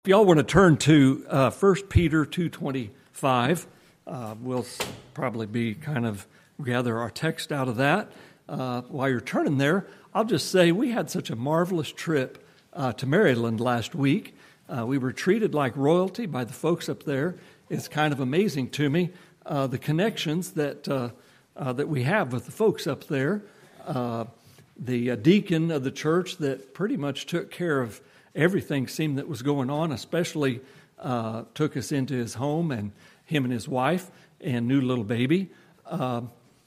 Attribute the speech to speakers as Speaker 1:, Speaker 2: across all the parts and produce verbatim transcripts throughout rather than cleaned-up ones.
Speaker 1: If y'all want to turn to uh, First Peter two twenty-five, uh, we'll probably be kind of gather our text out of that. Uh, while you're turning there, I'll just say we had such a marvelous trip uh, to Maryland last week. Uh, we were treated like royalty by the folks up there. It's kind of amazing to me, uh, the connections that uh, uh, that we have with the folks up there. Uh, the uh, deacon of the church that pretty much took care of everything seemed that was going on, especially uh, took us into his home, and him and his wife and new little baby. Uh,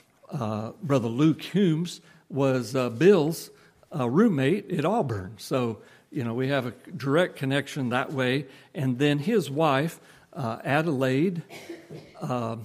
Speaker 1: uh, Brother Luke Humes was uh, Bill's uh, roommate at Auburn. So, you know, we have a direct connection that way. And then his wife, uh, Adelaide, uh,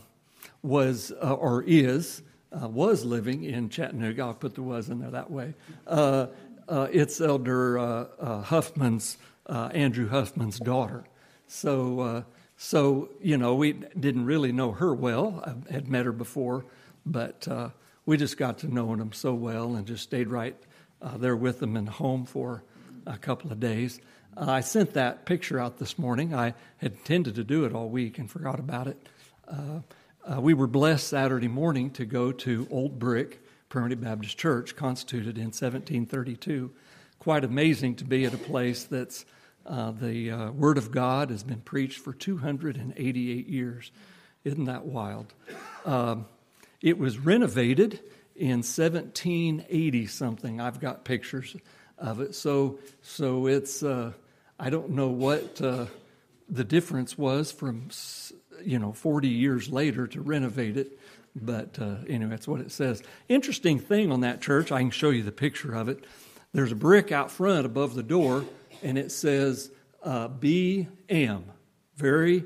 Speaker 1: was uh, or is, uh, was living in Chattanooga. I'll put the was in there that way. Uh, Uh, it's Elder uh, uh, Huffman's, uh, Andrew Huffman's daughter. So, uh, so you know, we didn't really know her well. I had met her before, but uh, we just got to know them so well and just stayed right uh, there with them in home for a couple of days. Uh, I sent that picture out this morning. I had intended to do it all week and forgot about it. Uh, uh, we were blessed Saturday morning to go to Old Brick Primitive Baptist Church, constituted in seventeen thirty-two. Quite amazing to be at a place that's uh, the uh, Word of God has been preached for two hundred eighty-eight years. Isn't that wild? Um, it was renovated in seventeen eighty something. I've got pictures of it. So, so it's uh, I don't know what uh, the difference was from you know forty years later to renovate it. But uh, anyway, that's what it says. Interesting thing on that church, I can show you the picture of it. There's a brick out front above the door, and it says uh, B M. Very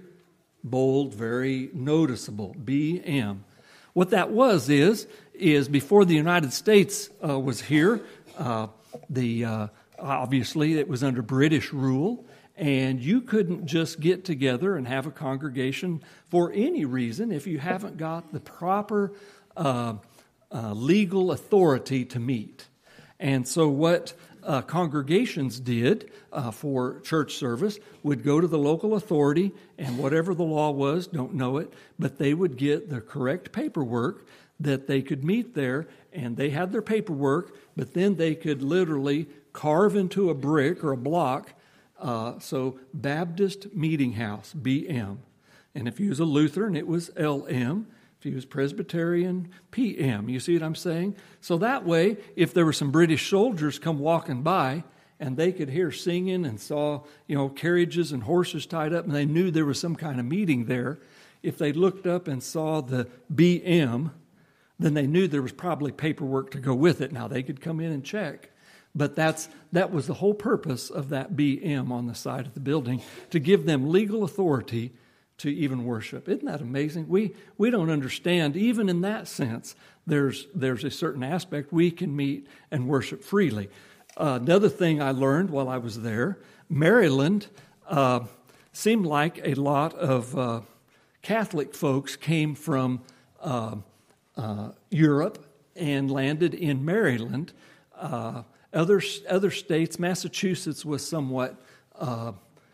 Speaker 1: bold, very noticeable, B M. What that was is, is before the United States uh, was here, uh, the uh, obviously it was under British rule, and you couldn't just get together and have a congregation for any reason if you haven't got the proper uh, uh, legal authority to meet. And so what uh, congregations did uh, for church service would go to the local authority, and whatever the law was, don't know it, but they would get the correct paperwork that they could meet there, and they had their paperwork, but then they could literally carve into a brick or a block. Uh, so Baptist Meeting House, B M. And if you was a Lutheran, it was L M. If you was Presbyterian, P M. You see what I'm saying? So that way, if there were some British soldiers come walking by and they could hear singing and saw, you know, carriages and horses tied up and they knew there was some kind of meeting there, if they looked up and saw the B M, then they knew there was probably paperwork to go with it. Now, they could come in and check. But that's that was the whole purpose of that B M on the side of the building, to give them legal authority to even worship. Isn't that amazing? We we don't understand, even in that sense, there's there's a certain aspect we can meet and worship freely. Uh, another thing I learned while I was there, Maryland uh, seemed like a lot of uh, Catholic folks came from uh, uh, Europe and landed in Maryland. Uh, Other other states, Massachusetts was somewhat, uh,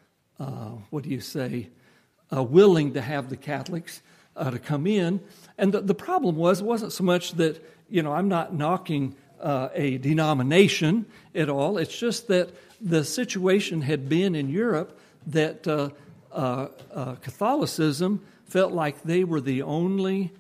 Speaker 1: uh, what do you say, uh, willing to have the Catholics uh, to come in. And the, the problem was, it wasn't so much that, you know, I'm not knocking uh, a denomination at all. It's just that the situation had been in Europe that uh, uh, uh, Catholicism felt like they were the only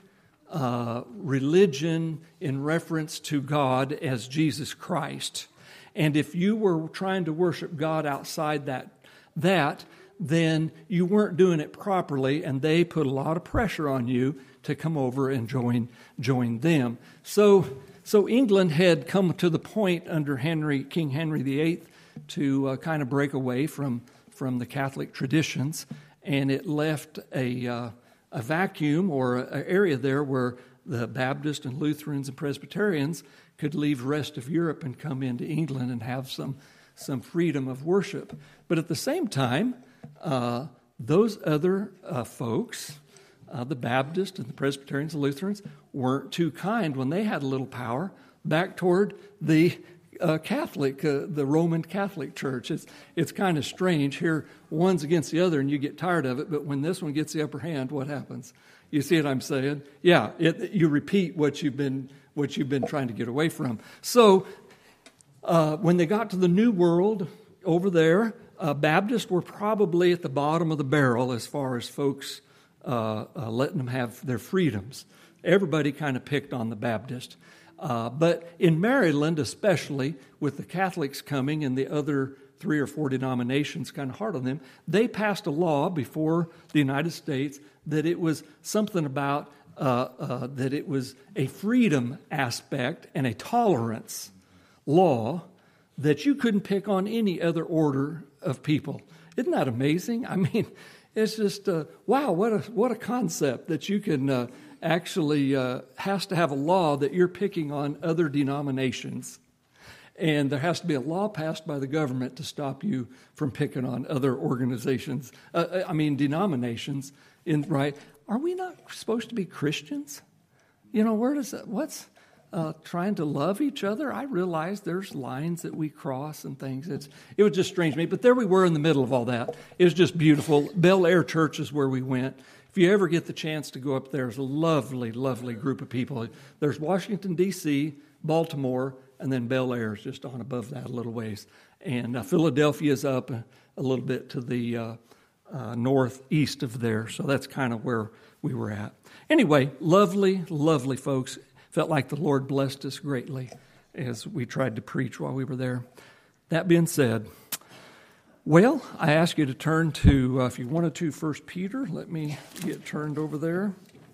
Speaker 1: Uh, religion in reference to God as Jesus Christ. And if you were trying to worship God outside that, that, then you weren't doing it properly, and they put a lot of pressure on you to come over and join join them. So, so England had come to the point under Henry, King Henry the Eighth, to uh, kind of break away from from the Catholic traditions, and it left a uh, a vacuum or an area there where the Baptists and Lutherans and Presbyterians could leave the rest of Europe and come into England and have some some freedom of worship. But at the same time, uh, those other uh, folks, uh, the Baptists and the Presbyterians and Lutherans, weren't too kind when they had a little power back toward the uh, Catholic, uh, the Roman Catholic Church. It's it's kind of strange. Here, one's against the other, and you get tired of it. But when this one gets the upper hand, what happens? You see what I'm saying? Yeah, it, you repeat what you've been what you've been trying to get away from. So, uh, when they got to the New World over there, uh, Baptists were probably at the bottom of the barrel as far as folks uh, uh, letting them have their freedoms. Everybody kind of picked on the Baptist. Uh, but in Maryland, especially, with the Catholics coming and the other three or four denominations kind of hard on them, they passed a law before the United States that it was something about, uh, uh, that it was a freedom aspect and a tolerance law that you couldn't pick on any other order of people. Isn't that amazing? I mean, it's just, uh, wow, what a, what a concept that you can... Uh, actually uh, has to have a law that you're picking on other denominations. And there has to be a law passed by the government to stop you from picking on other organizations, uh, I mean denominations. In right? Are we not supposed to be Christians? You know, where does that, what's uh, trying to love each other? I realize there's lines that we cross and things. It's, it was just strange to me. But there we were in the middle of all that. It was just beautiful. Bel Air Church is where we went. If you ever get the chance to go up there, there's a lovely, lovely group of people. There's Washington, D C, Baltimore, and then Bel Air is just on above that a little ways. And uh, Philadelphia is up a, a little bit to the uh, uh, northeast of there. So that's kind of where we were at. Anyway, lovely, lovely folks. Felt like the Lord blessed us greatly as we tried to preach while we were there. That being said, well, I ask you to turn to, uh, if you wanted to, First Peter. Let me get turned over there.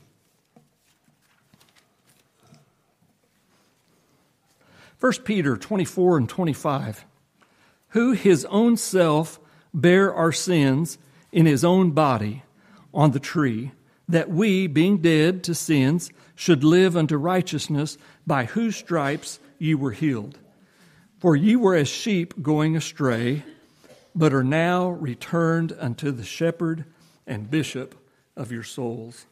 Speaker 1: First Peter twenty-four and twenty-five. Who his own self bare our sins in his own body on the tree, that we, being dead to sins, should live unto righteousness, by whose stripes ye were healed. For ye were as sheep going astray, but are now returned unto the shepherd and bishop of your souls.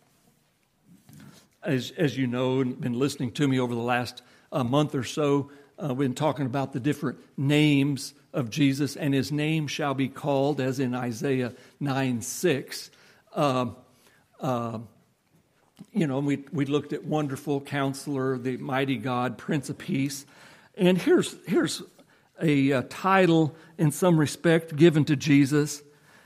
Speaker 1: As, as you know, and been listening to me over the last uh, month or so, uh, we've been talking about the different names of Jesus, and his name shall be called, as in Isaiah nine six. Uh, uh, you know, we we looked at Wonderful Counselor, the Mighty God, Prince of Peace, and here's here's a, a title in some respect given to Jesus,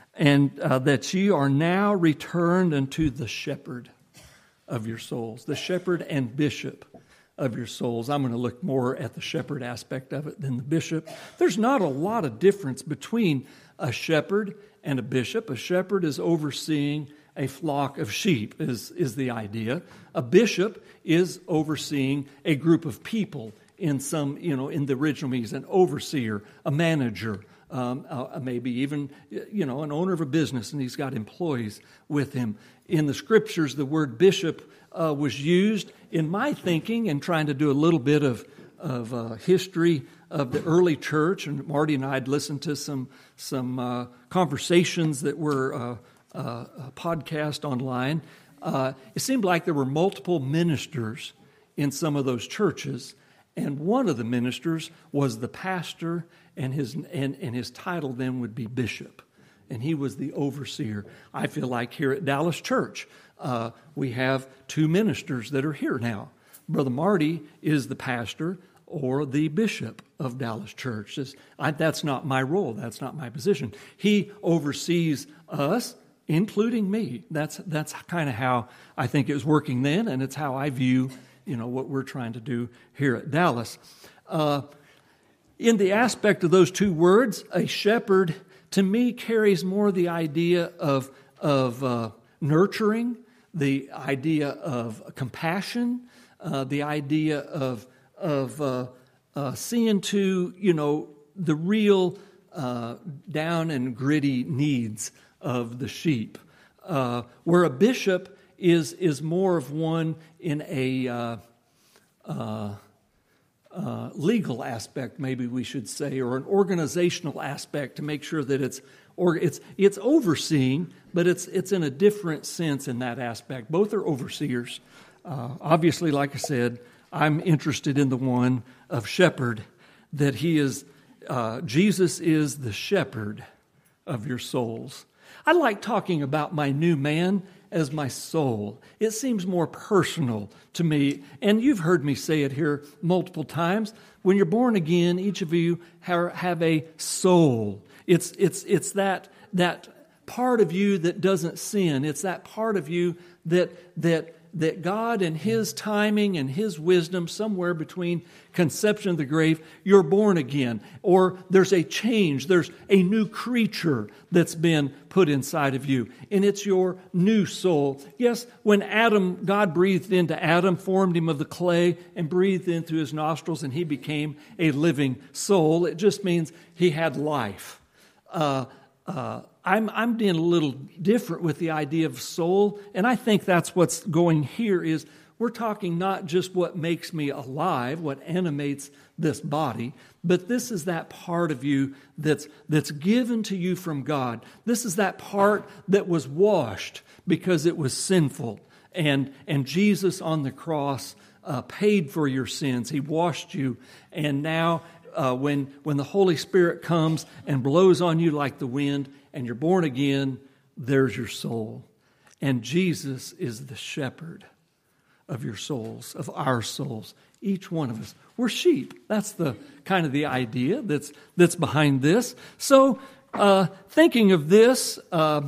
Speaker 1: and uh, that ye are now returned unto the shepherd of your souls, the shepherd and bishop of your souls. I'm going to look more at the shepherd aspect of it than the bishop. There's not a lot of difference between a shepherd and a bishop. A shepherd is overseeing a flock of sheep, is, is the idea. A bishop is overseeing a group of people in some, you know, in the original means, an overseer, a manager, um, uh, maybe even, you know, an owner of a business, and he's got employees with him. In the scriptures, the word bishop uh, was used, in my thinking, and trying to do a little bit of, of uh, history of the early church, and Marty and I had listened to some, some uh, conversations that were uh, uh, podcast online. Uh, it seemed like there were multiple ministers in some of those churches, and one of the ministers was the pastor, and his and, and his title then would be bishop, and he was the overseer. I feel like here at Dallas Church, uh, we have two ministers that are here now. Brother Marty is the pastor or the bishop of Dallas Church. Just, I, that's not my role. That's not my position. He oversees us, including me. That's that's kind of how I think it was working then, and it's how I view, you know, what we're trying to do here at Dallas. Uh, in the aspect of those two words, a shepherd, to me, carries more the idea of, of uh, nurturing, the idea of compassion, uh, the idea of, of uh, uh, seeing to, you know, the real uh, down and gritty needs of the sheep. Uh, where a bishop is is more of one in a uh, uh, uh, legal aspect, maybe we should say, or an organizational aspect to make sure that it's or it's it's overseeing, but it's it's in a different sense in that aspect. Both are overseers. Uh, obviously, like I said, I'm interested in the one of shepherd. that he is, uh, Jesus is the shepherd of your souls. I like talking about my new man as my soul. It seems more personal to me. And you've heard me say it here multiple times. When you're born again, each of you have, have a soul. It's, it's, it's that, that part of you that doesn't sin. It's that part of you that, that, that God in His timing and His wisdom, somewhere between conception of the grave, you're born again. Or there's a change. There's a new creature that's been put inside of you. And it's your new soul. Yes, when Adam, God breathed into Adam, formed him of the clay, and breathed into his nostrils, and he became a living soul. It just means he had life. Uh, uh, I'm, I'm being a little different with the idea of soul, and I think that's what's going here is we're talking not just what makes me alive, what animates this body, but this is that part of you that's, that's given to you from God. This is that part that was washed because it was sinful, and, and Jesus on the cross uh, paid for your sins. He washed you, and now uh, when, when the Holy Spirit comes and blows on you like the wind, and you're born again, there's your soul. And Jesus is the shepherd of your souls, of our souls. Each one of us. We're sheep. That's the kind of the idea that's that's behind this. So, uh, thinking of this, uh,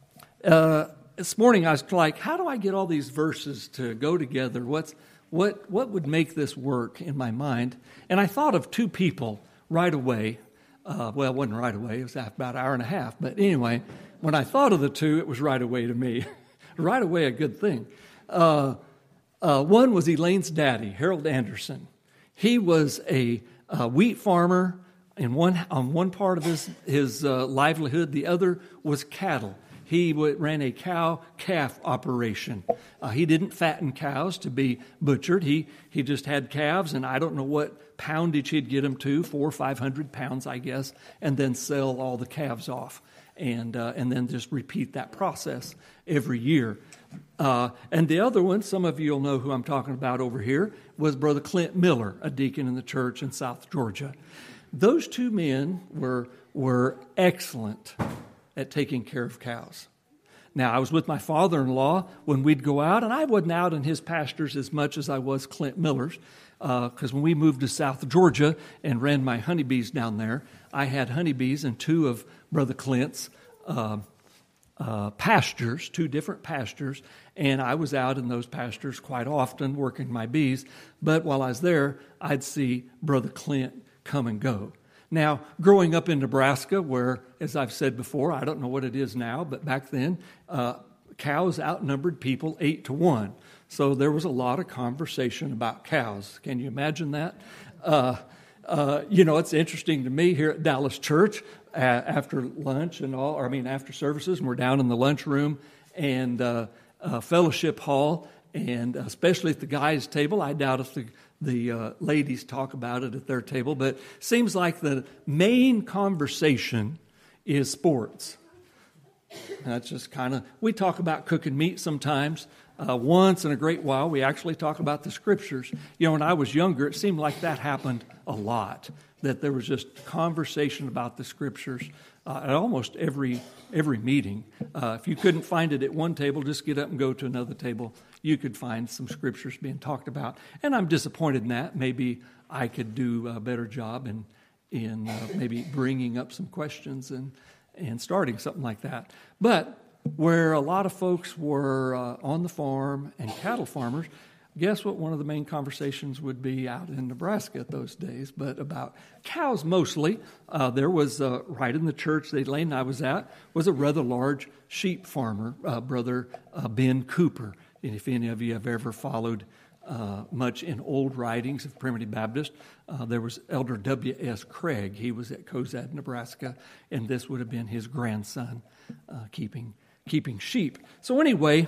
Speaker 1: uh, this morning I was like, how do I get all these verses to go together? What's what what would make this work in my mind? And I thought of two people right away. Uh, well, it wasn't right away. It was about an hour and a half. But anyway, when I thought of the two, it was right away to me. Right away, a good thing. Uh, uh, one was Elaine's daddy, Harold Anderson. He was a, a wheat farmer in one on one part of his, his uh, livelihood. The other was cattle. He would, ran a cow-calf operation. Uh, he didn't fatten cows to be butchered. He he just had calves, and I don't know what poundage he'd get them to, four or five hundred pounds, I guess, and then sell all the calves off, and uh, and then just repeat that process every year. Uh, and the other one, some of you will know who I'm talking about over here, was Brother Clint Miller, a deacon in the church in South Georgia. Those two men were were excellent at taking care of cows. Now, I was with my father-in-law when we'd go out, and I wasn't out in his pastures as much as I was Clint Miller's, because uh, when we moved to South Georgia and ran my honeybees down there, I had honeybees in two of Brother Clint's uh, uh, pastures, two different pastures, and I was out in those pastures quite often working my bees, but while I was there, I'd see Brother Clint come and go. Now, growing up in Nebraska, where, as I've said before, I don't know what it is now, but back then, uh, cows outnumbered people eight to one. So there was a lot of conversation about cows. Can you imagine that? Uh, uh, you know, it's interesting to me here at Dallas Church, uh, after lunch and all, or I mean after services, and we're down in the lunchroom and uh, uh, fellowship hall, and especially at the guys' table. I doubt if the The uh, ladies talk about it at their table, but it seems like the main conversation is sports. That's just kind of, we talk about cooking meat sometimes. Uh, once in a great while, we actually talk about the scriptures. You know, when I was younger, it seemed like that happened a lot, that there was just conversation about the scriptures uh, at almost every every meeting. Uh, if you couldn't find it at one table, just get up and go to another table. You could find some scriptures being talked about. And I'm disappointed in that. Maybe I could do a better job in in uh, maybe bringing up some questions and, and starting something like that. But where a lot of folks were uh, on the farm and cattle farmers, guess what one of the main conversations would be out in Nebraska at those days, but about cows mostly. Uh, there was, uh, right in the church that Elaine and I was at, was a rather large sheep farmer, uh, Brother uh, Ben Cooper. And if any of you have ever followed uh, much in old writings of Primitive Baptist, uh, there was Elder W S Craig. He was at Cozad, Nebraska, and this would have been his grandson uh, keeping keeping sheep. So anyway,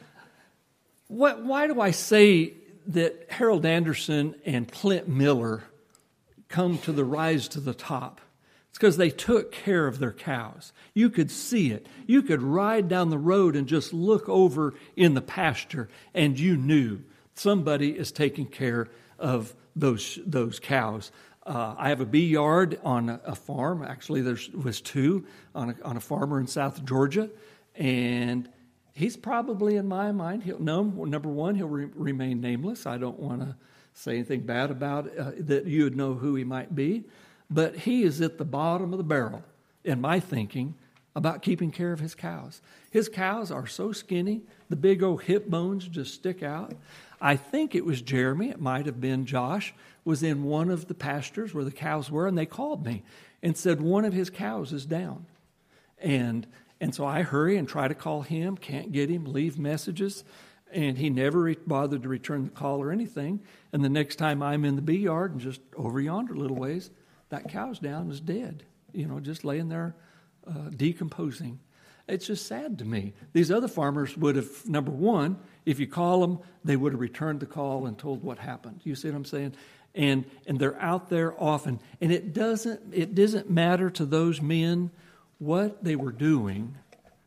Speaker 1: what, why do I say that Harold Anderson and Clint Miller come to the rise to the top? It's because they took care of their cows. You could see it. You could ride down the road and just look over in the pasture, and you knew somebody is taking care of those those cows. Uh, I have a bee yard on a, a farm. Actually, there was two on a, on a farmer in South Georgia. And he's probably, in my mind, he'll no, number one, he'll re- remain nameless. I don't want to say anything bad about uh, that you would know who he might be. But he is at the bottom of the barrel, in my thinking, about keeping care of his cows. His cows are so skinny, the big old hip bones just stick out. I think it was Jeremy, it might have been Josh, was in one of the pastures where the cows were, and they called me and said one of his cows is down. And and so I hurry and try to call him, can't get him, leave messages, and he never re- bothered to return the call or anything. And the next time I'm in the bee yard and just over yonder a little ways, that cow's down, is dead, you know, just laying there uh, decomposing. It's just sad to me. These other farmers would have, number one, if you call them, they would have returned the call and told what happened. You see what I'm saying? And and they're out there often. And it doesn't it doesn't matter to those men what they were doing.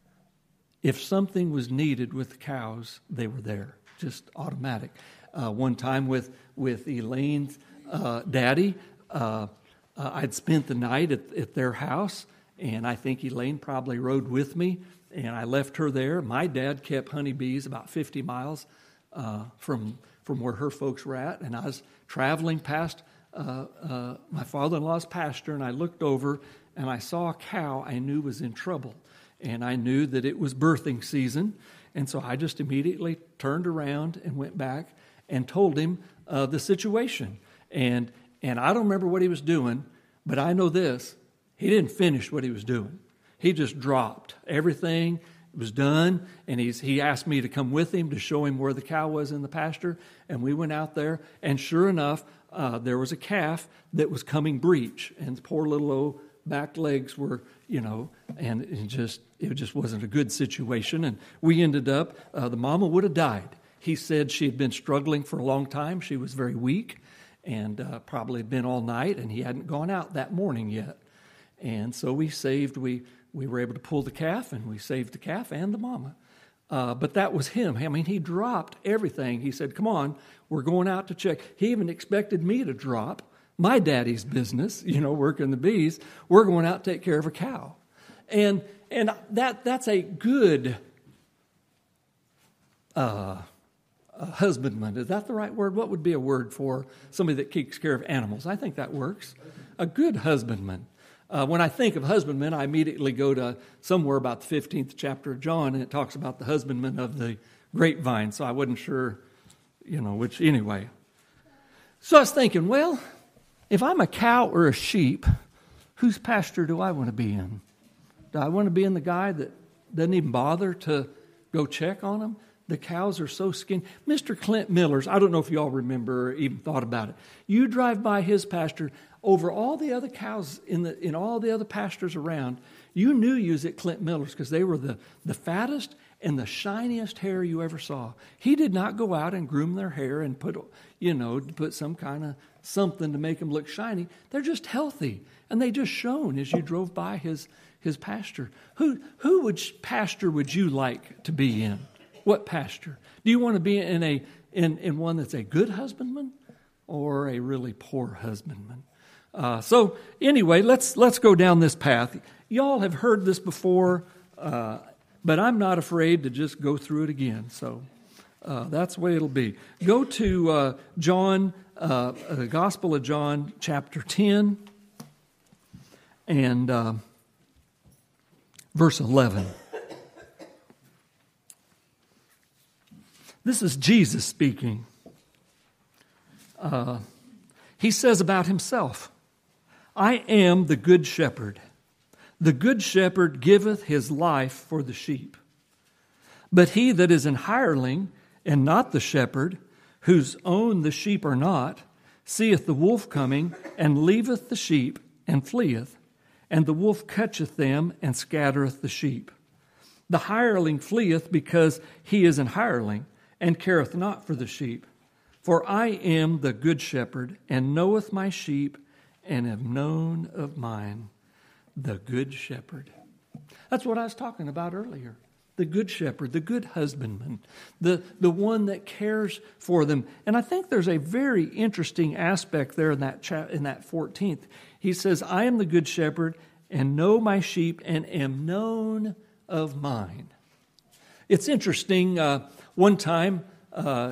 Speaker 1: If something was needed with the cows, they were there, just automatic. Uh, one time with, with Elaine's uh, daddy, uh, uh, I'd spent the night at, at their house, and I think Elaine probably rode with me, and I left her there. My dad kept honeybees about fifty miles uh, from from where her folks were at, and I was traveling past uh, uh, my father-in-law's pasture, and I looked over, and I saw a cow I knew was in trouble, and I knew that it was birthing season, and so I just immediately turned around and went back and told him uh, the situation, and and I don't remember what he was doing, but I know this. He didn't finish what he was doing. He just dropped everything. It was done, and he's, he asked me to come with him to show him where the cow was in the pasture, and we went out there, and sure enough, uh, there was a calf that was coming breech, and the poor little old back legs were, you know, and it just it just wasn't a good situation, and we ended up, uh, the mama would have died. He said she had been struggling for a long time. She was very weak, and uh, probably had been all night, and he hadn't gone out that morning yet. And so we saved, we we were able to pull the calf, and we saved the calf and the mama. Uh, but that was him. I mean, he dropped everything. He said, come on, we're going out to check. He even expected me to drop my daddy's business, you know, working the bees. We're going out to take care of a cow. And and that that's a good uh, uh, husbandman. Is that the right word? What would be a word for somebody that takes care of animals? I think that works. A good husbandman. Uh, when I think of husbandmen, I immediately go to somewhere about the fifteenth chapter of John, and it talks about the husbandman of the grapevine. So I wasn't sure, you know, which, anyway. So I was thinking, well, if I'm a cow or a sheep, whose pasture do I want to be in? Do I want to be in the guy that doesn't even bother to go check on them? The cows are so skinny. Mister Clint Miller's, I don't know if you all remember or even thought about it. You drive by his pasture, over all the other cows in the in all the other pastures around, you knew you was at Clint Miller's because they were the, the fattest and the shiniest hair you ever saw. He did not go out and groom their hair and put, you know, put some kind of something to make them look shiny. They're just healthy, and they just shone as you drove by his his pasture. Who who would pasture would you like to be in? What pasture? Do you want to be in a in, in one that's a good husbandman or a really poor husbandman? Uh, so anyway, let's let's go down this path. Y'all have heard this before, uh, but I'm not afraid to just go through it again. So uh, that's the way it'll be. Go to uh, John, uh, the Gospel of John, chapter ten, and uh, verse eleven. This is Jesus speaking. Uh, he says about himself, I am the good shepherd. The good shepherd giveth his life for the sheep. But he that is an hireling, and not the shepherd, whose own the sheep are not, seeth the wolf coming, and leaveth the sheep, and fleeth. And the wolf catcheth them, and scattereth the sheep. The hireling fleeth because he is an hireling, and careth not for the sheep. For I am the good shepherd, and knoweth my sheep, and am known of mine. The good shepherd. That's what I was talking about earlier. the good shepherd, the good husbandman, the, the one that cares for them. And I think there's a very interesting aspect there in that cha- in that fourteenth. He says, I am the good shepherd and know my sheep and am known of mine. It's interesting, uh, one time, uh,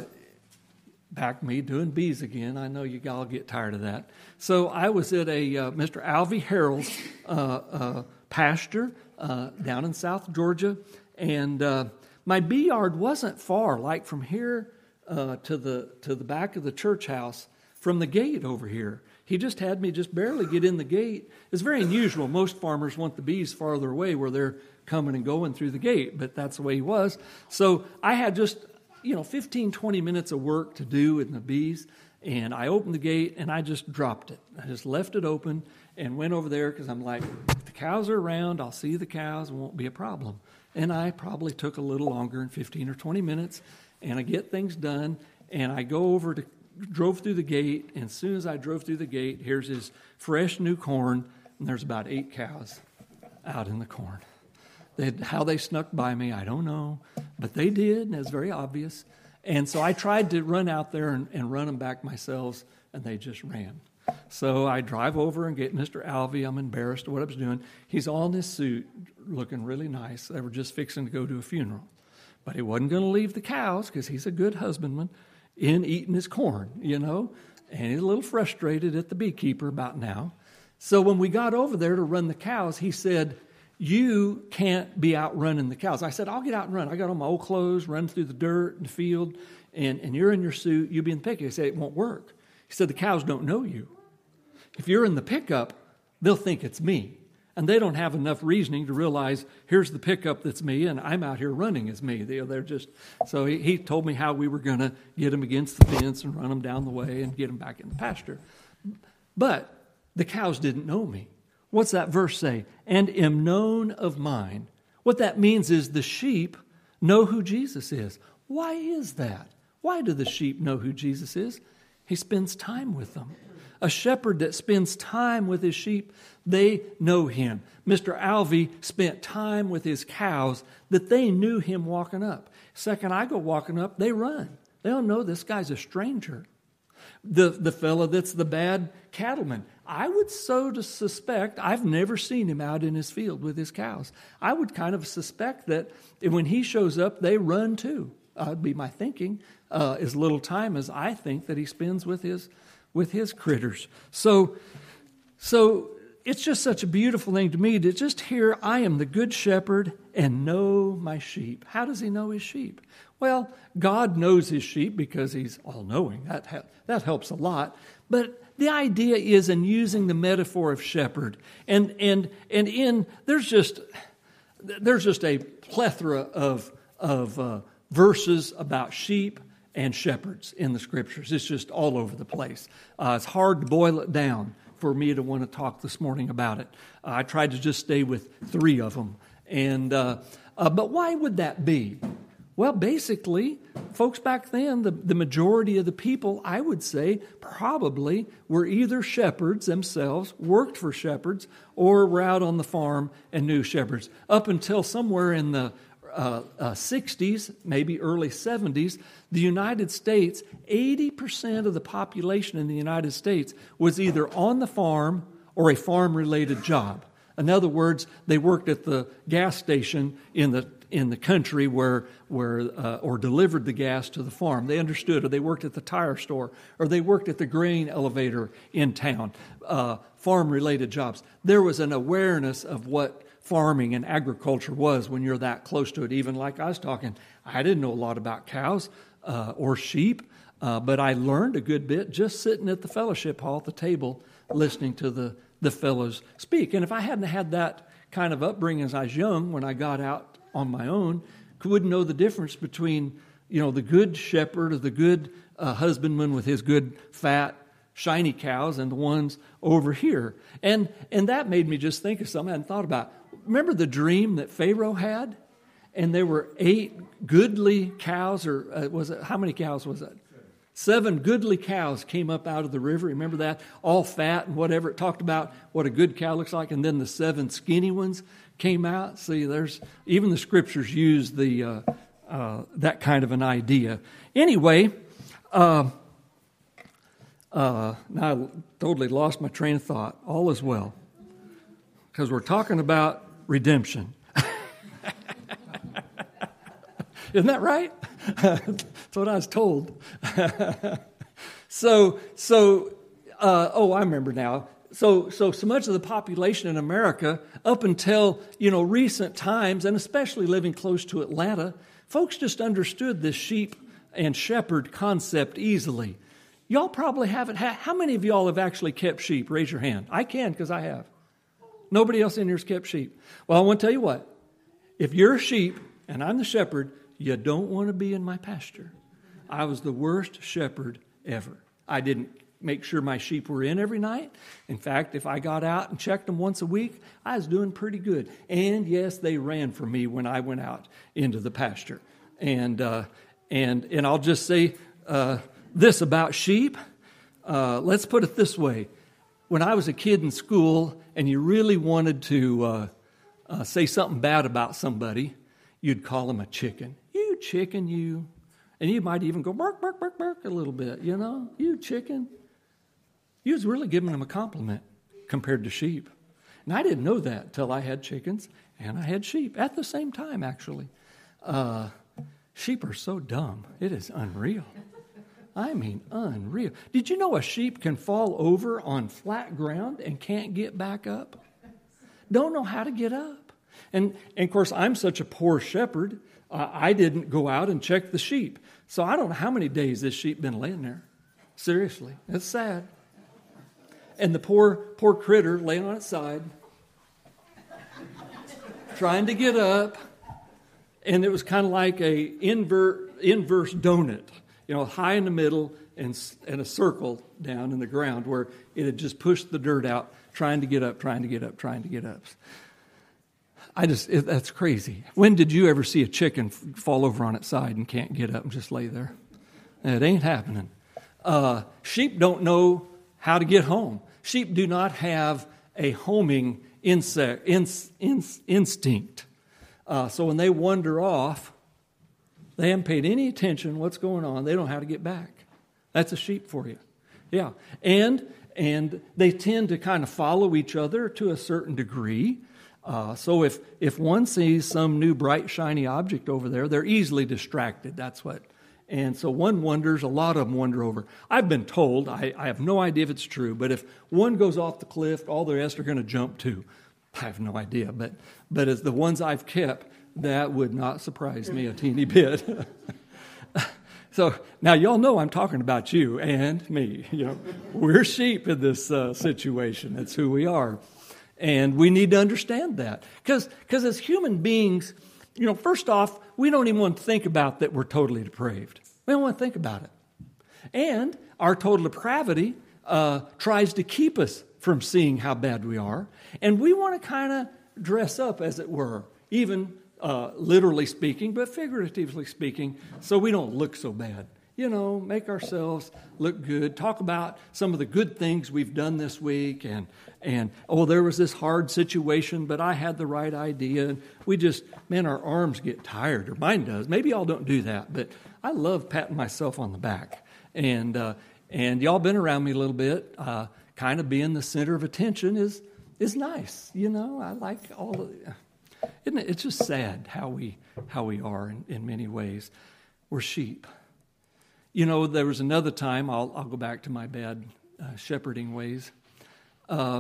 Speaker 1: back me doing bees again. I know you all get tired of that. So I was at a uh, Mister Alvy Harrell's uh, uh, pasture uh, down in South Georgia, and uh, my bee yard wasn't far, like from here uh, to the to the back of the church house from the gate over here. He just had me just barely get in the gate. It's very unusual. Most farmers want the bees farther away where they're coming and going through the gate, but that's the way he was. So I had just, you know, fifteen, twenty minutes of work to do in the bees, and I opened the gate and I just dropped it. I just left it open and went over there because I'm like, if the cows are around, I'll see the cows, it won't be a problem. And I probably took a little longer than fifteen or twenty minutes, and I get things done, and I go over to, drove through the gate, and as soon as I drove through the gate, here's his fresh new corn, and there's about eight cows out in the corn. They, how they snuck by me, I don't know, but they did, and it's very obvious. And so I tried to run out there and, and run them back myself, and they just ran. So I drive over and get Mister Alvy. I'm embarrassed of what I was doing. He's all in his suit, looking really nice. They were just fixing to go to a funeral. But he wasn't going to leave the cows, because he's a good husbandman, in eating his corn, you know. And he's a little frustrated at the beekeeper about now. So when we got over there to run the cows, he said, you can't be out running the cows. I said, I'll get out and run. I got on my old clothes, run through the dirt and the field, and, and you're in your suit, you be in the pickup. He said, it won't work. He said, the cows don't know you. If you're in the pickup, they'll think it's me. And they don't have enough reasoning to realize, here's the pickup that's me, and I'm out here running as me. They, they're just So he, he told me how we were going to get them against the fence and run them down the way and get them back in the pasture. But the cows didn't know me. What's that verse say? And am known of mine. What that means is the sheep know who Jesus is. Why is that? Why do the sheep know who Jesus is? He spends time with them. A shepherd that spends time with his sheep, they know him. Mister Alvy spent time with his cows that they knew him walking up. Second I go walking up, they run. They don't know this guy's a stranger. The, the fellow that's the bad cattleman, I would so to suspect, I've never seen him out in his field with his cows. I would kind of suspect that when he shows up, they run too. Uh, would be my thinking, uh, as little time as I think that he spends with his with his critters. So, so it's just such a beautiful thing to me to just hear, I am the good shepherd and know my sheep. How does he know his sheep? Well, God knows his sheep because he's all-knowing. That, ha- that helps a lot. But the idea is in using the metaphor of shepherd. And and and in, there's just there's just a plethora of, of uh, verses about sheep and shepherds in the Scriptures. It's just all over the place. Uh, it's hard to boil it down for me to want to talk this morning about it. Uh, I tried to just stay with three of them. And uh, uh, but why would that be? Well, basically, folks back then, the, the majority of the people, I would say, probably were either shepherds themselves, worked for shepherds, or were out on the farm and knew shepherds. Up until somewhere in the Uh, uh, sixties, maybe early seventies, the United States, eighty percent of the population in the United States was either on the farm or a farm-related job. In other words, they worked at the gas station in the in the country where where uh, or delivered the gas to the farm. They understood, or they worked at the tire store, or they worked at the grain elevator in town. Uh, farm-related jobs. There was an awareness of what farming and agriculture was when you're that close to it. Even like I was talking, I didn't know a lot about cows uh, or sheep, uh, but I learned a good bit just sitting at the fellowship hall at the table listening to the, the fellows speak. And if I hadn't had that kind of upbringing as I was young, when I got out on my own, wouldn't know the difference between, you know, the good shepherd or the good uh, husbandman with his good fat shiny cows and the ones over here. And and that made me just think of something I hadn't thought about. Remember the dream that Pharaoh had? And there were eight goodly cows, or uh, was it, how many cows was it? Seven goodly cows came up out of the river. Remember that? All fat and whatever. It talked about what a good cow looks like. And then the seven skinny ones came out. See, there's even the scriptures use the uh, uh, that kind of an idea. Anyway, uh, uh, now I totally lost my train of thought. All is well. Because we're talking about redemption. Isn't that right? That's what I was told. so, so, uh, oh, I remember now. So, so, so much of the population in America, up until, you know, recent times, and especially living close to Atlanta, folks just understood this sheep and shepherd concept easily. Y'all probably haven't. Ha- How many of y'all have actually kept sheep? Raise your hand. I can, because I have. Nobody else in here has kept sheep. Well, I want to tell you what. If you're a sheep and I'm the shepherd, you don't want to be in my pasture. I was the worst shepherd ever. I didn't make sure my sheep were in every night. In fact, if I got out and checked them once a week, I was doing pretty good. And yes, they ran for me when I went out into the pasture. And uh, and and I'll just say uh, this about sheep. Uh, let's put it this way. When I was a kid in school and you really wanted to uh, uh, say something bad about somebody, you'd call them a chicken. You chicken, you. And you might even go bark, bark, bark, bark a little bit, you know. You chicken. You was really giving them a compliment compared to sheep. And I didn't know that until I had chickens and I had sheep at the same time, actually. Uh, sheep are so dumb. It is unreal. I mean, unreal. Did you know a sheep can fall over on flat ground and can't get back up? Don't know how to get up. And, and of course, I'm such a poor shepherd, uh, I didn't go out and check the sheep. So I don't know how many days this sheep been laying there. Seriously, it's sad. And the poor, poor critter laying on its side, trying to get up. And it was kind of like a invert, inverse donut, you know, high in the middle and, and a circle down in the ground where it had just pushed the dirt out, trying to get up, trying to get up, trying to get up. I just, it, that's crazy. When did you ever see a chicken f- fall over on its side and can't get up and just lay there? It ain't happening. Uh, sheep don't know how to get home. Sheep do not have a homing insect, ins, ins, instinct. Uh, so when they wander off, they haven't paid any attention what's going on. They don't know how to get back. That's a sheep for you. Yeah. And, and they tend to kind of follow each other to a certain degree. Uh, so if, if one sees some new bright, shiny object over there, they're easily distracted. That's what. And so one wonders, a lot of them wander over. I've been told, I, I have no idea if it's true, but if one goes off the cliff, all the rest are going to jump too. I have no idea. But, but as the ones I've kept, that would not surprise me a teeny bit. So now y'all know I'm talking about you and me. You know, we're sheep in this uh, situation. That's who we are. And we need to understand that. Because because as human beings, you know, first off, we don't even want to think about that we're totally depraved. We don't want to think about it. And our total depravity uh, tries to keep us from seeing how bad we are. And we want to kind of dress up, as it were, even uh, literally speaking, but figuratively speaking, so we don't look so bad. You know, make ourselves look good. Talk about some of the good things we've done this week. And, and oh, there was this hard situation, but I had the right idea. And we just, man, our arms get tired, or mine does. Maybe y'all don't do that, but I love patting myself on the back. And uh, and y'all been around me a little bit. Uh, kind of being the center of attention is is nice. You know, I like all of it. Isn't it? It's just sad how we, how we are in, in many ways. We're sheep. You know, there was another time, I'll, I'll go back to my bad uh, shepherding ways. Uh,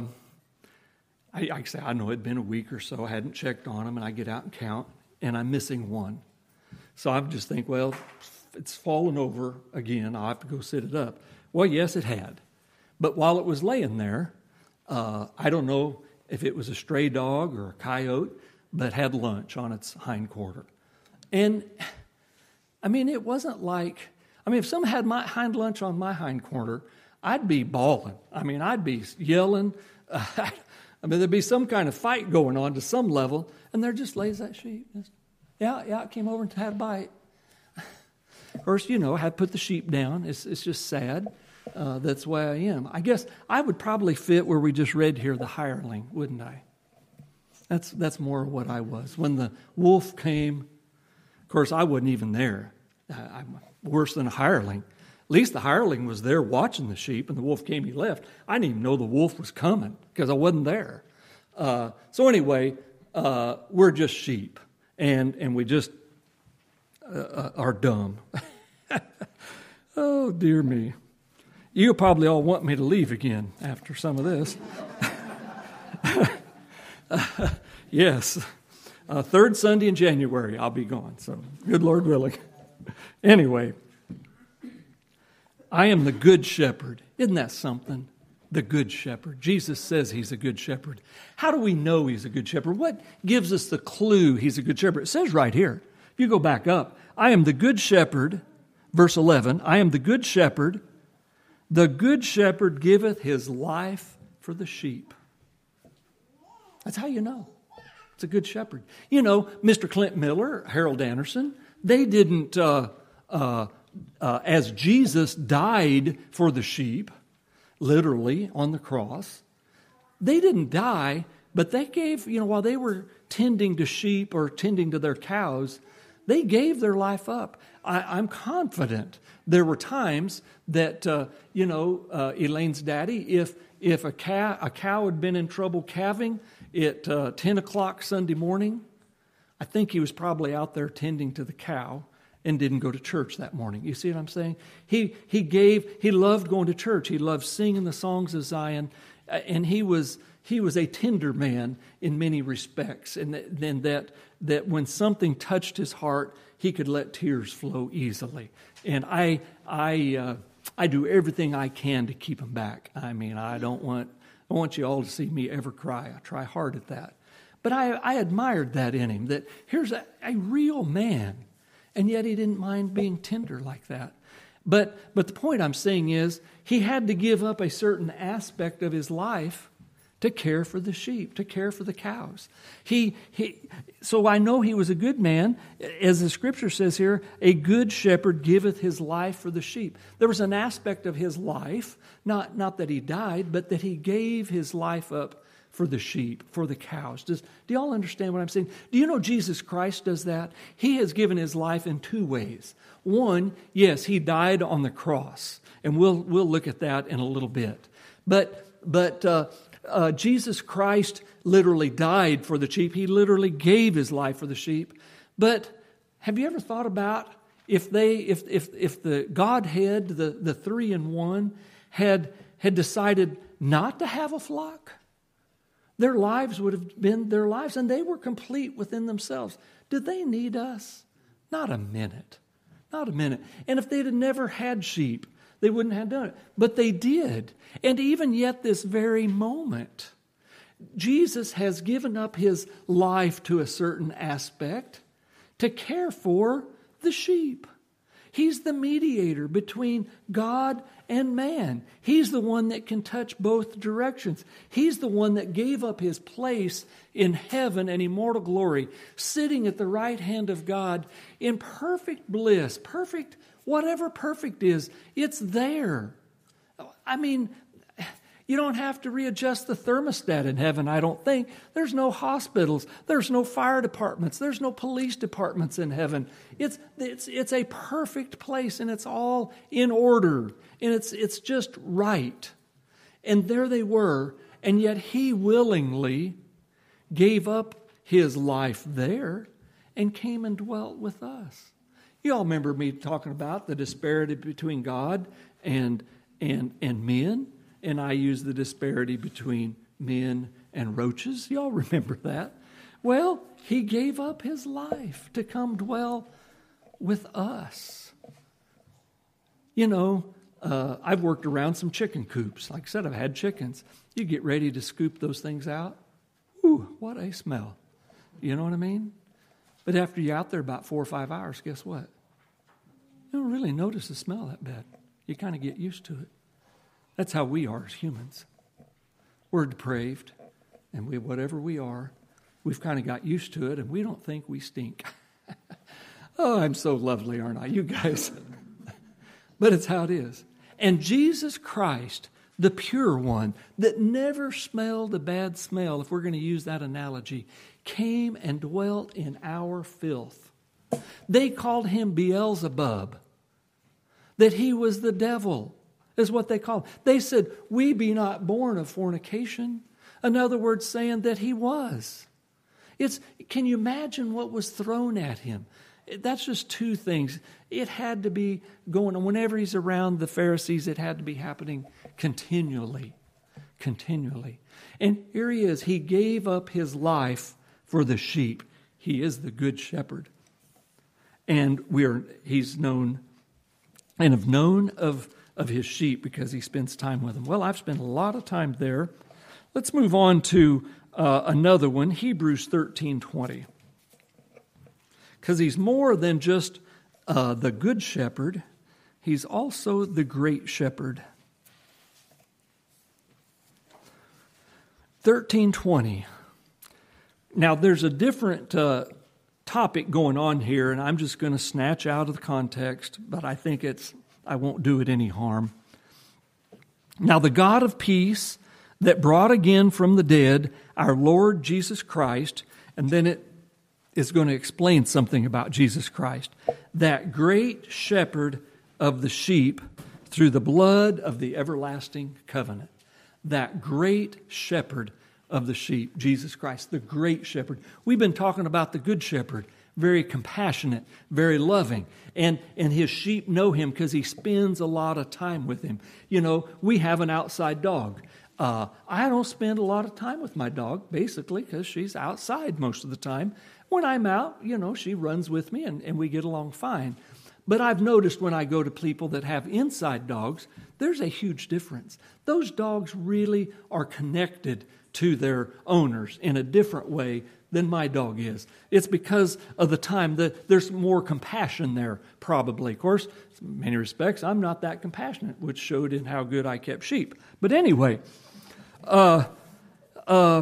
Speaker 1: I, I say, I know it'd been a week or so. I hadn't checked on them, and I get out and count, and I'm missing one. So I just think, well, it's fallen over again. I'll have to go sit it up. Well, yes, it had. But while it was laying there, uh, I don't know if it was a stray dog or a coyote, but had lunch on its hind quarter. And, I mean, it wasn't like... I mean, if someone had my hind lunch on my hind quarter, I'd be bawling. I mean, I'd be yelling. Uh, I mean, there'd be some kind of fight going on to some level, and there just lays that sheep. Just, yeah, yeah, it came over and had a bite. or, you know, had put the sheep down. It's, it's just sad. Uh, that's the way I am. I guess I would probably fit where we just read here, the hireling, wouldn't I? That's that's more what I was. When the wolf came, of course, I wasn't even there. I'm worse than a hireling. At least the hireling was there watching the sheep, and the wolf came, he left. I didn't even know the wolf was coming because I wasn't there. Uh, so anyway, uh, we're just sheep, and, and we just uh, are dumb. Oh, dear me. You'll probably all want me to leave again after some of this. uh, yes. Uh, third Sunday in January, I'll be gone. So, good Lord willing. Anyway, I am the good shepherd. Isn't that something? The good shepherd. Jesus says he's a good shepherd. How do we know he's a good shepherd? What gives us the clue he's a good shepherd? It says right here, if you go back up, I am the good shepherd, verse eleven, I am the good shepherd. The good shepherd giveth his life for the sheep. That's how you know. It's a good shepherd. You know, Mister Clint Miller, Harold Anderson, they didn't, uh, uh, uh, as Jesus died for the sheep, literally on the cross, they didn't die, but they gave, you know, while they were tending to sheep or tending to their cows, they gave their life up. I, I'm confident there were times that, uh, you know, uh, Elaine's daddy, if if a cow, a cow had been in trouble calving at uh, ten o'clock Sunday morning, I think he was probably out there tending to the cow and didn't go to church that morning. You see what I'm saying? He he gave, he loved going to church. He loved singing the songs of Zion, and he was he was a tender man in many respects. And then that that when something touched his heart, he could let tears flow easily. And I I uh, I do everything I can to keep him back. I mean, I don't want I want you all to see me ever cry. I try hard at that. But I, I admired that in him, that here's a, a real man, and yet he didn't mind being tender like that. But but the point I'm saying is he had to give up a certain aspect of his life to care for the sheep, to care for the cows. He he. So I know he was a good man. As the scripture says here, a good shepherd giveth his life for the sheep. There was an aspect of his life, not, not that he died, but that he gave his life up for the sheep, for the cows. Does, do y'all understand what I'm saying? Do you know Jesus Christ does that? He has given his life in two ways. One, yes, he died on the cross, and we'll we'll look at that in a little bit. But but uh, uh, Jesus Christ literally died for the sheep. He literally gave his life for the sheep. But have you ever thought about if they if if if the Godhead, the the three in one, had had decided not to have a flock? Their lives would have been their lives, and they were complete within themselves. Did they need us? Not a minute. Not a minute. And if they'd have never had sheep, they wouldn't have done it. But they did. And even yet this very moment, Jesus has given up his life to a certain aspect to care for the sheep. He's the mediator between God and man. He's the one that can touch both directions. He's the one that gave up his place in heaven and immortal glory, sitting at the right hand of God in perfect bliss, perfect, whatever perfect is, it's there. I mean, you don't have to readjust the thermostat in heaven, I don't think. There's no hospitals. There's no fire departments. There's no police departments in heaven. It's it's it's a perfect place, and it's all in order, and it's it's just right. And there they were, and yet he willingly gave up his life there and came and dwelt with us. You all remember me talking about the disparity between God and and and men. And I use the disparity between men and roaches. Y'all remember that? Well, he gave up his life to come dwell with us. You know, uh, I've worked around some chicken coops. Like I said, I've had chickens. You get ready to scoop those things out. Ooh, what a smell. You know what I mean? But after you're out there about four or five hours, guess what? You don't really notice the smell that bad. You kind of get used to it. That's how we are as humans. We're depraved, and we, whatever we are, we've kind of got used to it, and we don't think we stink. Oh, I'm so lovely, aren't I? You guys. but it's how it is. And Jesus Christ, the pure one that never smelled a bad smell, if we're going to use that analogy, came and dwelt in our filth. They called him Beelzebub, that he was the devil, is what they called him. They said, we be not born of fornication. In other words, saying that he was. It's, can you imagine what was thrown at him? That's just two things. It had to be going on. Whenever he's around the Pharisees, it had to be happening continually. Continually. And here he is. He gave up his life for the sheep. He is the good shepherd. And we are he's known and have known of, of his sheep because he spends time with them. Well, I've spent a lot of time there. Let's move on to uh, another one, Hebrews thirteen twenty. Because he's more than just uh, the good shepherd. He's also the great shepherd. thirteen twenty. Now, there's a different uh, topic going on here, and I'm just going to snatch out of the context, but I think it's I won't do it any harm. Now, the God of peace that brought again from the dead our Lord Jesus Christ, and then it is going to explain something about Jesus Christ, that great shepherd of the sheep through the blood of the everlasting covenant. That great shepherd of the sheep, Jesus Christ, the great shepherd. We've been talking about the good shepherd, very compassionate, very loving. And, and his sheep know him because he spends a lot of time with him. You know, we have an outside dog. Uh, I don't spend a lot of time with my dog, basically, because she's outside most of the time. When I'm out, you know, she runs with me and, and we get along fine. But I've noticed when I go to people that have inside dogs, there's a huge difference. Those dogs really are connected to their owners in a different way than my dog is. It's because of the time that there's more compassion there, probably. Of course, in many respects, I'm not that compassionate, which showed in how good I kept sheep. But anyway, uh, uh,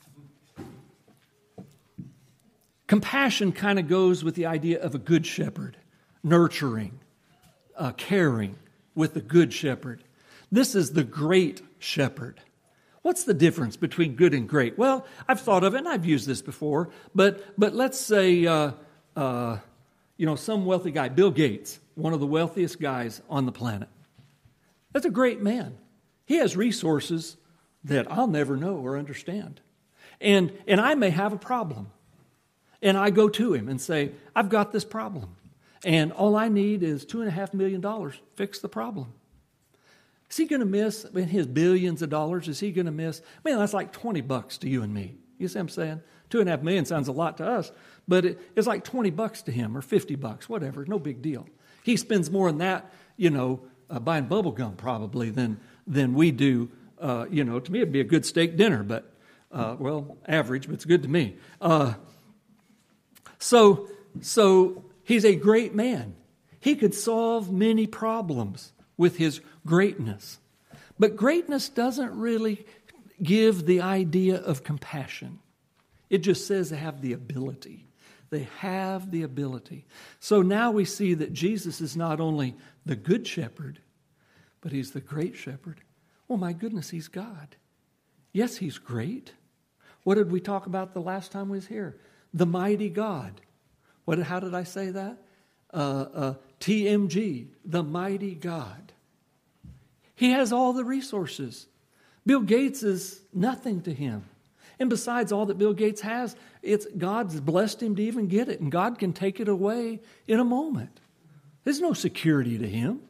Speaker 1: compassion kind of goes with the idea of a good shepherd, nurturing, uh, caring with the good shepherd. This is the great shepherd. What's the difference between good and great? Well, I've thought of it, and I've used this before, but but let's say, uh, uh, you know, some wealthy guy, Bill Gates, one of the wealthiest guys on the planet. That's a great man. He has resources that I'll never know or understand. And, and I may have a problem. And I go to him and say, I've got this problem. And all I need is two and a half million dollars to fix the problem. Is he going to miss, in his billions of dollars, is he going to miss? Man, that's like twenty bucks to you and me. You see what I'm saying? Two and a half million sounds a lot to us, but it, it's like twenty bucks to him or fifty bucks, whatever. No big deal. He spends more than that, you know, uh, buying bubble gum probably than, than we do. Uh, you know, to me it'd be a good steak dinner, but, uh, well, average, but it's good to me. Uh, so, so he's a great man. He could solve many problems with his greatness. But greatness doesn't really give the idea of compassion. It just says they have the ability. They have the ability. So now we see that Jesus is not only the good shepherd, but he's the great shepherd. Oh my goodness, he's God. Yes, he's great. What did we talk about the last time we was here? The mighty God. What? How did I say that? Uh, uh, T M G, the mighty God. He has all the resources. Bill Gates is nothing to him. And besides all that Bill Gates has, it's God's blessed him to even get it. And God can take it away in a moment. There's no security to him.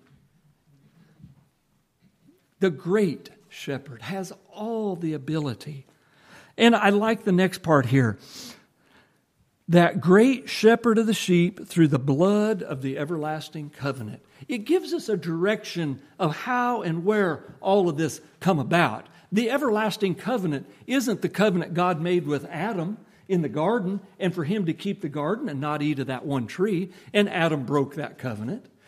Speaker 1: The great shepherd has all the ability. And I like the next part here. That great shepherd of the sheep through the blood of the everlasting covenant. It gives us a direction of how and where all of this come about. The everlasting covenant isn't the covenant God made with Adam in the garden and for him to keep the garden and not eat of that one tree, and Adam broke that covenant.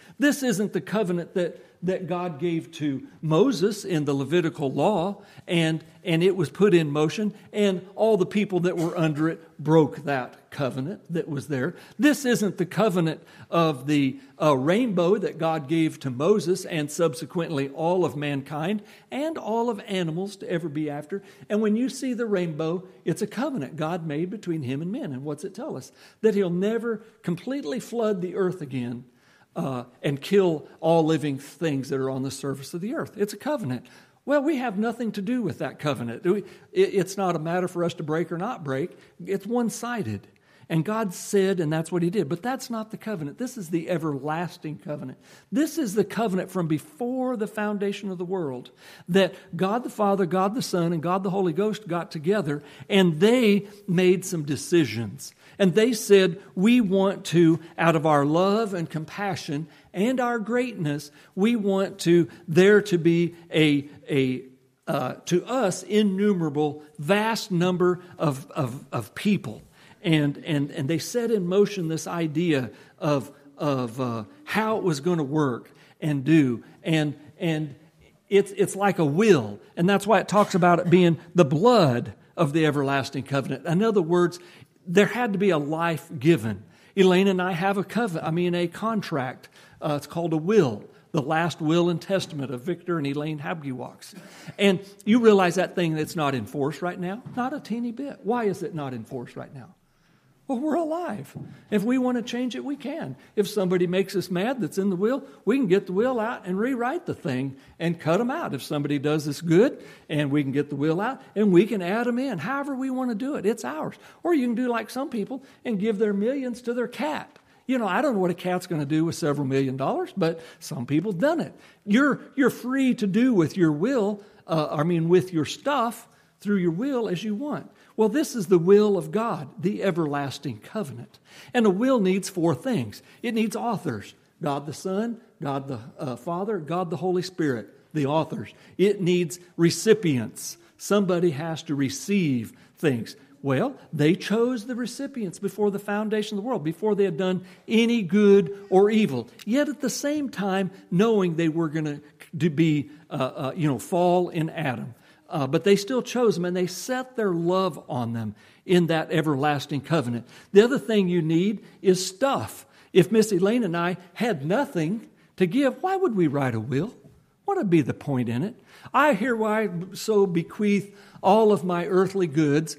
Speaker 1: This isn't the covenant that, that God gave to Moses in the Levitical law, and, and it was put in motion, and all the people that were under it broke that covenant that was there. This isn't the covenant of the uh, rainbow that God gave to Moses and subsequently all of mankind and all of animals to ever be after. And when you see the rainbow, it's a covenant God made between him and men. And what's it tell us? That he'll never completely flood the earth again Uh, and kill all living things that are on the surface of the earth. It's a covenant. Well, we have nothing to do with that covenant. We, it, it's not a matter for us to break or not break. It's one-sided. And God said, and that's what he did. But that's not the covenant. This is the everlasting covenant. This is the covenant from before the foundation of the world, that God the Father, God the Son, and God the Holy Ghost got together, and they made some decisions. And they said, we want to, out of our love and compassion and our greatness, we want to there to be a, a uh, to us, innumerable, vast number of, of, of people. And, and, and they set in motion this idea of, of uh, how it was going to work and do. And, and it's, it's like a will. And that's why it talks about it being the blood of the everlasting covenant. In other words, there had to be a life given. Elaine and I have a covenant, I mean a contract. Uh, it's called a will, the last will and testament of Victor and Elaine Habgiwaks. And you realize that thing that's not in force right now? Not a teeny bit. Why is it not in force right now? Well, we're alive. If we want to change it, we can. If somebody makes us mad that's in the will, we can get the will out and rewrite the thing and cut them out. If somebody does us good, and we can get the will out and we can add them in. However we want to do it, it's ours. Or you can do like some people and give their millions to their cat. You know, I don't know what a cat's going to do with several million dollars, but some people done it. You're you're free to do with your will, uh, I mean with your stuff, through your will as you want. Well, this is the will of God, the everlasting covenant. And a will needs four things. It needs authors, God the Son, God the uh, Father, God the Holy Spirit, the authors. It needs recipients. Somebody has to receive things. Well, they chose the recipients before the foundation of the world, before they had done any good or evil. Yet at the same time, knowing they were going to be, uh, uh, you know, fall in Adam. Uh, but they still chose them, and they set their love on them in that everlasting covenant. The other thing you need is stuff. If Miss Elaine and I had nothing to give, why would we write a will? What would be the point in it? I hereby so bequeath all of my earthly goods,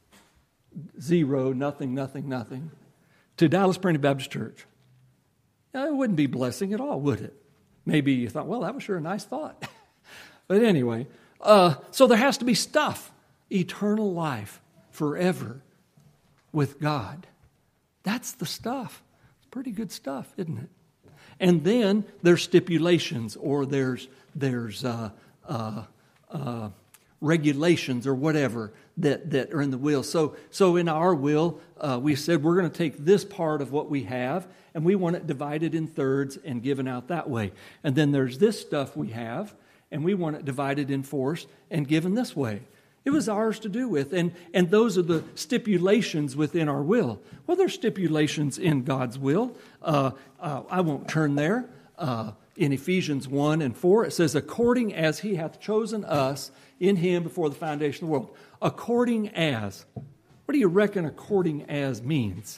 Speaker 1: zero, nothing, nothing, nothing, to Dallas Prairie Baptist Church. Now, it wouldn't be blessing at all, would it? Maybe you thought, well, that was sure a nice thought. But anyway... Uh, so there has to be stuff, eternal life, forever with God. That's the stuff. It's pretty good stuff, isn't it? And then there's stipulations, or there's there's uh, uh, uh, regulations or whatever that, that are in the will. So so in our will, uh, we said we're going to take this part of what we have, and we want it divided in thirds and given out that way. And then there's this stuff we have, and we want it divided in fourths and given this way. It was ours to do with. And, and those are the stipulations within our will. Well, there's stipulations in God's will. Uh, uh, I won't turn there. Uh, in Ephesians one and four, it says, according as he hath chosen us in him before the foundation of the world. According as. What do you reckon according as means?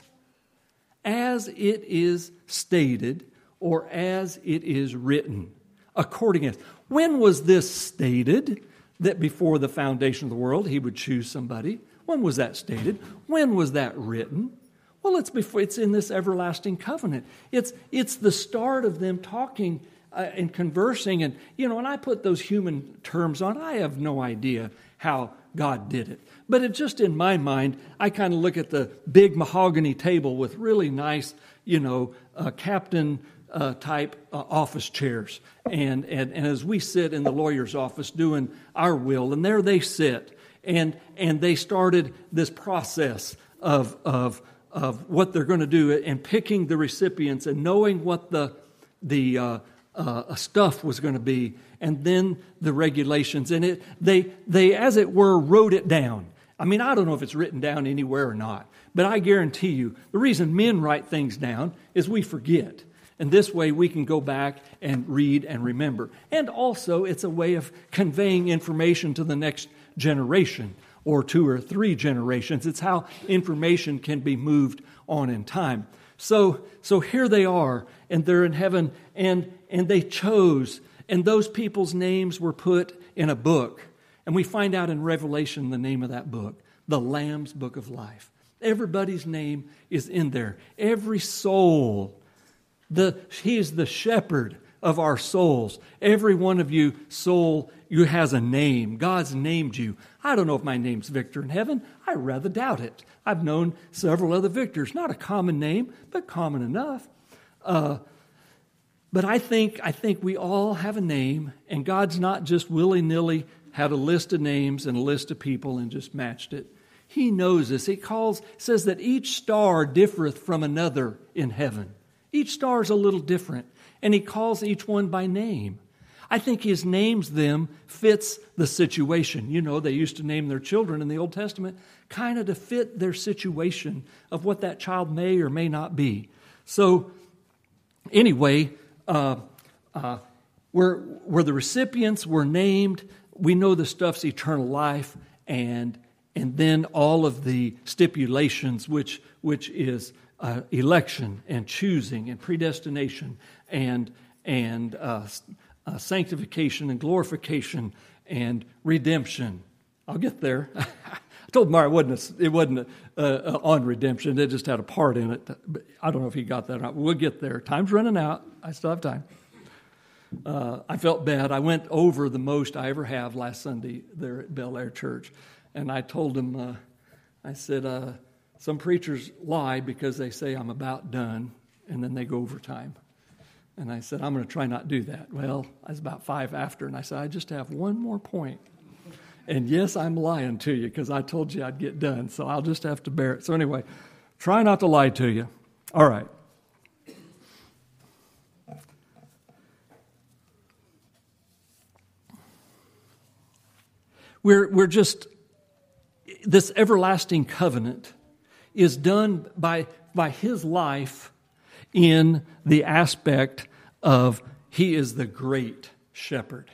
Speaker 1: As it is stated, or as it is written. According as. When was this stated, that before the foundation of the world he would choose somebody? When was that stated? When was that written? Well, it's before. It's in this everlasting covenant. It's it's the start of them talking uh, and conversing. And you know, when I put those human terms on, I have no idea how God did it. But it just in my mind, I kind of look at the big mahogany table with really nice, you know, uh, captain. Uh, type uh, office chairs. And, and and as we sit in the lawyer's office doing our will, and there they sit, and and they started this process of of of what they're going to do and picking the recipients and knowing what the the uh, uh, stuff was going to be, and then the regulations. And it they they as it were wrote it down. I mean, I don't know if it's written down anywhere or not, but I guarantee you the reason men write things down is we forget. And this way we can go back and read and remember. And also it's a way of conveying information to the next generation or two or three generations. It's how information can be moved on in time. So, so here they are, and they're in heaven, and, and they chose, and those people's names were put in a book. And we find out in Revelation the name of that book, the Lamb's Book of Life. Everybody's name is in there. Every soul. The, he is the shepherd of our souls. Every one of you, soul, you has a name. God's named you. I don't know if my name's Victor in heaven. I rather doubt it. I've known several other Victors. Not a common name, but common enough. Uh, but I think I think we all have a name, and God's not just willy-nilly had a list of names and a list of people and just matched it. He knows us. He calls, says that each star differeth from another in heaven. Each star is a little different, and he calls each one by name. I think his names them fits the situation. You know, they used to name their children in the Old Testament kind of to fit their situation of what that child may or may not be. So anyway, uh, uh, where, where the recipients were named, we know the stuff's eternal life, and and then all of the stipulations, which which is uh, election and choosing and predestination and and uh, uh, sanctification and glorification and redemption. I'll get there. I told Mara it wasn't a, it wasn't a, uh, on redemption. It just had a part in it. But I don't know if he got that or not. We'll get there. Time's running out. I still have time. Uh, I felt bad. I went over the most I ever have last Sunday there at Bel Air Church. And I told him, uh, I said, uh, some preachers lie because they say I'm about done, and then they go overtime. And I said, I'm going to try not to do that. Well, I was about five after, and I said, I just have one more point. And yes, I'm lying to you because I told you I'd get done, so I'll just have to bear it. So anyway, try not to lie to you. All right. We're we're just, this everlasting covenant is done by by his life in the aspect of he is the great shepherd.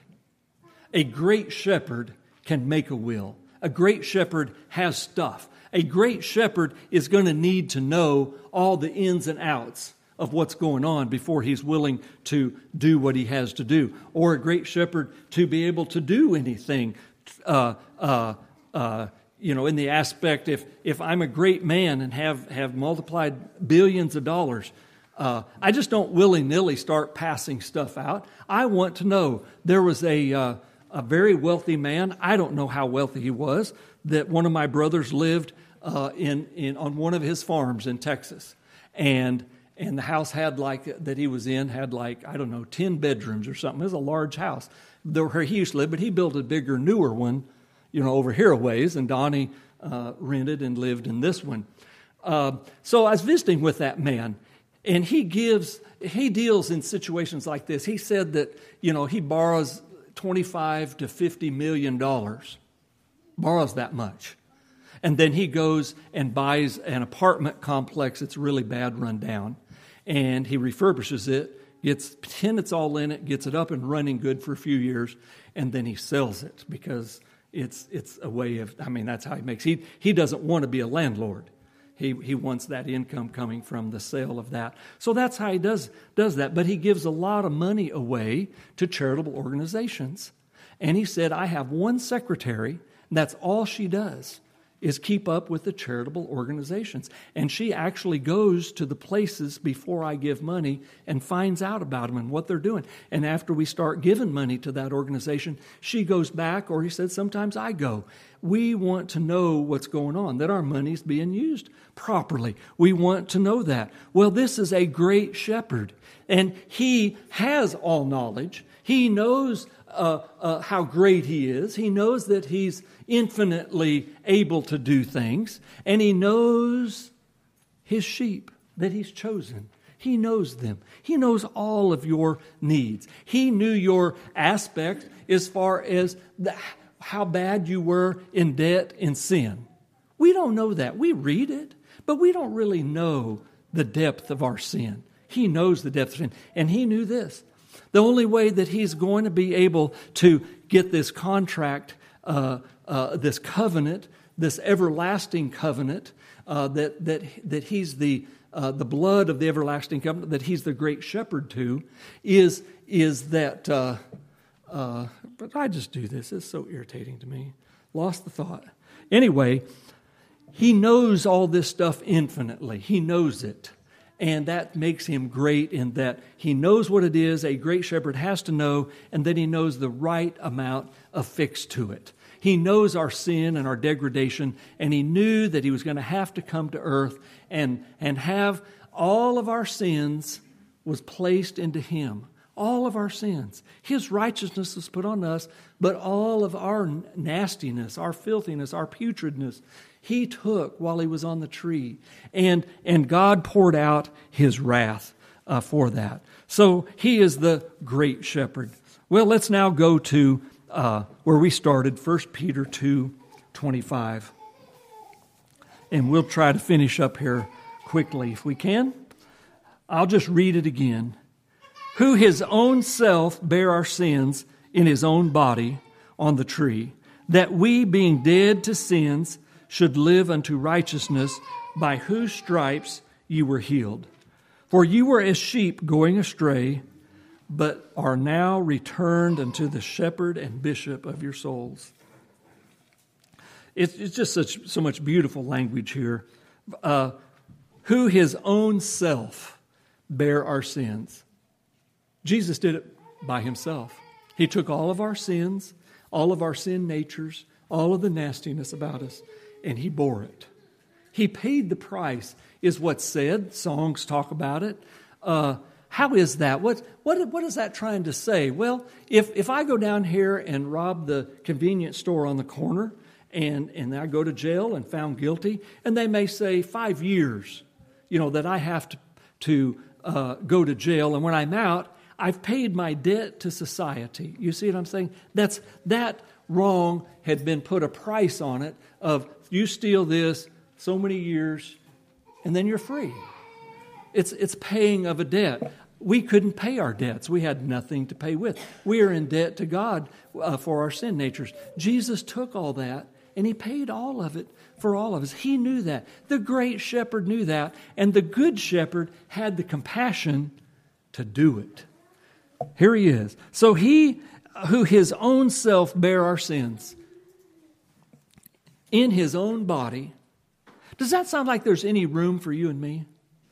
Speaker 1: A great shepherd can make a will. A great shepherd has stuff. A great shepherd is going to need to know all the ins and outs of what's going on before he's willing to do what he has to do. Or a great shepherd to be able to do anything, uh, uh, uh, you know, in the aspect, if if I'm a great man and have, have multiplied billions of dollars, uh, I just don't willy-nilly start passing stuff out. I want to know. There was a... Uh, A very wealthy man, I don't know how wealthy he was, that one of my brothers lived uh, in, in on one of his farms in Texas. And and the house had like, that he was in, had like, I don't know, ten bedrooms or something. It was a large house where he used to live, but he built a bigger, newer one, you know, over here a ways, and Donnie uh, rented and lived in this one. Uh, so I was visiting with that man, and he gives, he deals in situations like this. He said that, you know, he borrows twenty-five to fifty million dollars, borrows that much. And then he goes and buys an apartment complex that's really bad run down. And he refurbishes it, gets tenants all in it, gets it up and running good for a few years, and then he sells it because it's it's a way of, I mean, that's how he makes, he, he doesn't want to be a landlord. He he wants that income coming from the sale of that. So that's how he does does that. But he gives a lot of money away to charitable organizations. And he said, I have one secretary, and that's all she does, is keep up with the charitable organizations. And she actually goes to the places before I give money and finds out about them and what they're doing. And after we start giving money to that organization, she goes back, or he said, sometimes I go. We want to know what's going on, that our money's being used properly. We want to know that. Well, this is a great shepherd, and he has all knowledge. He knows uh, uh, how great he is. He knows that he's infinitely able to do things, and he knows his sheep that he's chosen. He knows them. He knows all of your needs. He knew your aspect as far as the how bad you were in debt and sin. We don't know that. We read it, but we don't really know the depth of our sin. He knows the depth of sin. And he knew this. The only way that he's going to be able to get this contract, uh, uh, this covenant, this everlasting covenant, uh, that that that he's the uh, the blood of the everlasting covenant, that he's the great shepherd to, is is that. Uh, uh, but I just do this. It's so irritating to me. Lost the thought. Anyway, he knows all this stuff infinitely. He knows it. And that makes him great in that he knows what it is a great shepherd has to know, and then he knows the right amount affixed to it. He knows our sin and our degradation, and he knew that he was going to have to come to earth and, and have all of our sins was placed into him. All of our sins. His righteousness was put on us, but all of our nastiness, our filthiness, our putridness, he took while he was on the tree. And, and God poured out his wrath uh, for that. So he is the great shepherd. Well, let's now go to uh, where we started, First Peter two twenty-five. And we'll try to finish up here quickly if we can. I'll just read it again. Who his own self bare our sins in his own body on the tree, that we, being dead to sins, should live unto righteousness, by whose stripes you were healed. For you were as sheep going astray, but are now returned unto the shepherd and bishop of your souls. It's, it's just such so much beautiful language here. Uh, who his own self bare our sins. Jesus did it by himself. He took all of our sins, all of our sin natures, all of the nastiness about us, and he bore it. He paid the price, is what's said. Songs talk about it. Uh, how is that? What, what, what is that trying to say? Well, if, if I go down here and rob the convenience store on the corner, and, and I go to jail and found guilty, and they may say five years, you know, that I have to, to uh, go to jail, and when I'm out, I've paid my debt to society. You see what I'm saying? That's that wrong had been put a price on it of you steal this so many years and then you're free. It's it's paying of a debt. We couldn't pay our debts. We had nothing to pay with. We are in debt to God uh, for our sin natures. Jesus took all that and he paid all of it for all of us. He knew that. The great shepherd knew that, and the good shepherd had the compassion to do it. Here he is. So he, who his own self bare our sins in his own body. Does that sound like there's any room for you and me?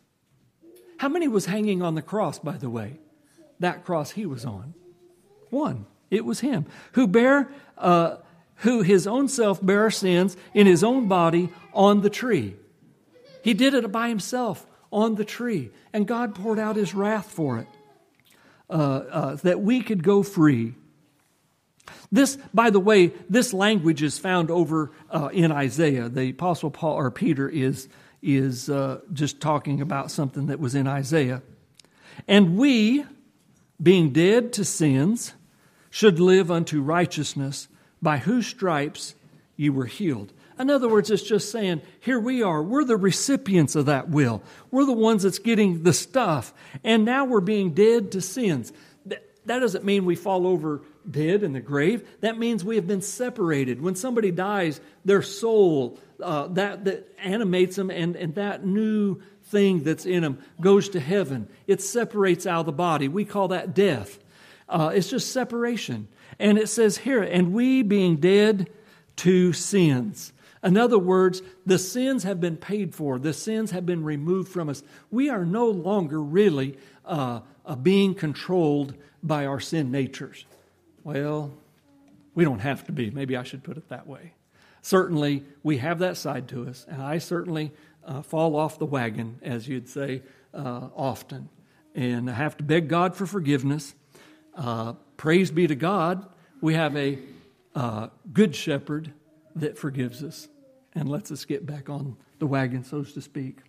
Speaker 1: How many was hanging on the cross, by the way? That cross he was on. One. It was him. Who bare, uh, who his own self bare our sins in his own body on the tree. He did it by himself on the tree. And God poured out his wrath for it. Uh, uh, that we could go free. This, by the way, this language is found over uh, in Isaiah. The Apostle Paul or Peter is is uh, just talking about something that was in Isaiah. And we, being dead to sins, should live unto righteousness, by whose stripes you were healed. In other words, it's just saying, here we are. We're the recipients of that will. We're the ones that's getting the stuff. And now we're being dead to sins. That doesn't mean we fall over dead in the grave. That means we have been separated. When somebody dies, their soul, uh, that, that animates them, and, and that new thing that's in them goes to heaven. It separates out of the body. We call that death. Uh, it's just separation. And it says here, and we being dead to sins. In other words, the sins have been paid for. The sins have been removed from us. We are no longer really uh, uh, being controlled by our sin natures. Well, we don't have to be. Maybe I should put it that way. Certainly, we have that side to us. And I certainly uh, fall off the wagon, as you'd say, uh, often. And I have to beg God for forgiveness. Uh, praise be to God. We have a uh, good shepherd that forgives us and lets us get back on the wagon, so to speak.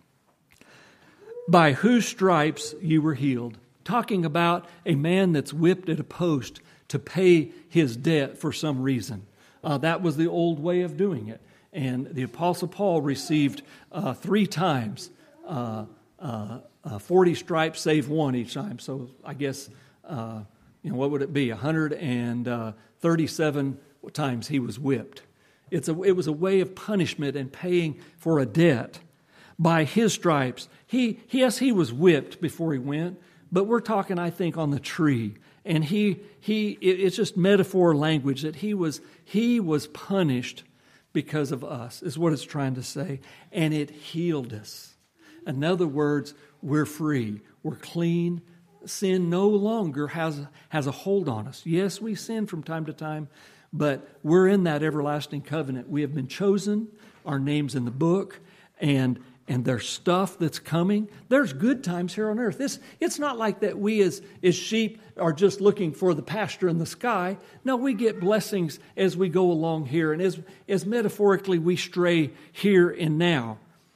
Speaker 1: By whose stripes you were healed. Talking about a man that's whipped at a post to pay his debt for some reason. Uh, that was the old way of doing it. And the Apostle Paul received uh, three times uh, uh, uh, forty stripes save one each time. So I guess, uh, you know, what would it be? one hundred thirty-seven times he was whipped. It's a, it was a way of punishment and paying for a debt. By his stripes, he yes, he was whipped before he went, but we're talking, I think, on the tree. And he he it's just metaphor language that he was he was punished because of us, is what it's trying to say. And it healed us. In other words, we're free. We're clean. Sin no longer has, has a hold on us. Yes, we sin from time to time, but we're in that everlasting covenant. We have been chosen. Our name's in the book. And And there's stuff that's coming. There's good times here on earth. This, it's not like that we as, as sheep are just looking for the pasture in the sky. No, we get blessings as we go along here. And as, as metaphorically we stray here and now.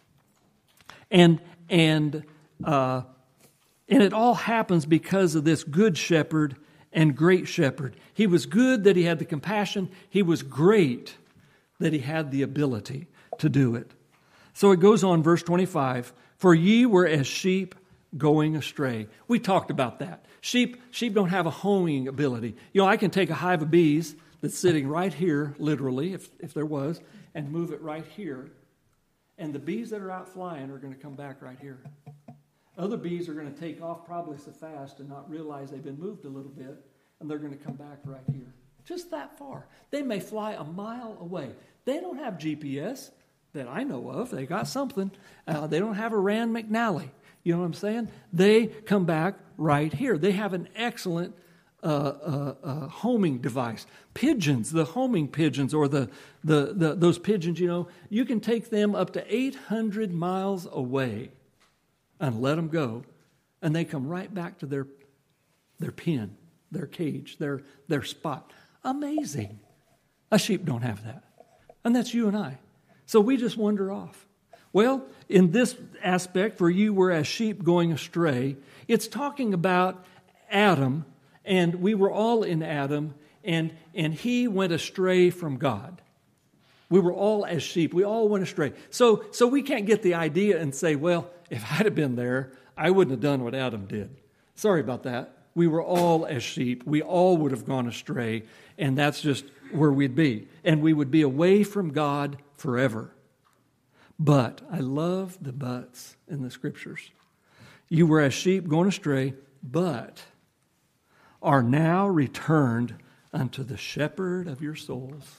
Speaker 1: And, and, uh, and it all happens because of this good shepherd and great shepherd. He was good that he had the compassion. He was great that he had the ability to do it. So it goes on, verse twenty-five, for ye were as sheep going astray. We talked about that. Sheep sheep don't have a homing ability. You know, I can take a hive of bees that's sitting right here, literally, if, if there was, and move it right here. And the bees that are out flying are going to come back right here. Other bees are going to take off probably so fast and not realize they've been moved a little bit, and they're going to come back right here. Just that far. They may fly a mile away. They don't have G P S. That I know of. They got something. Uh, they don't have a Rand McNally. You know what I'm saying? They come back right here. They have an excellent uh, uh, uh, homing device. Pigeons, the homing pigeons, or the, the the those pigeons, you know, you can take them up to eight hundred miles away and let them go, and they come right back to their their pen, their cage, their their spot. Amazing. A sheep don't have that, and that's you and I. So we just wander off. Well, in this aspect, for you were as sheep going astray, it's talking about Adam, and we were all in Adam, and, and he went astray from God. We were all as sheep. We all went astray. So, so we can't get the idea and say, well, if I'd have been there, I wouldn't have done what Adam did. Sorry about that. We were all as sheep. We all would have gone astray, and that's just where we'd be. And we would be away from God forever. But, I love the buts in the Scriptures. You were as sheep going astray, but are now returned unto the shepherd of your souls.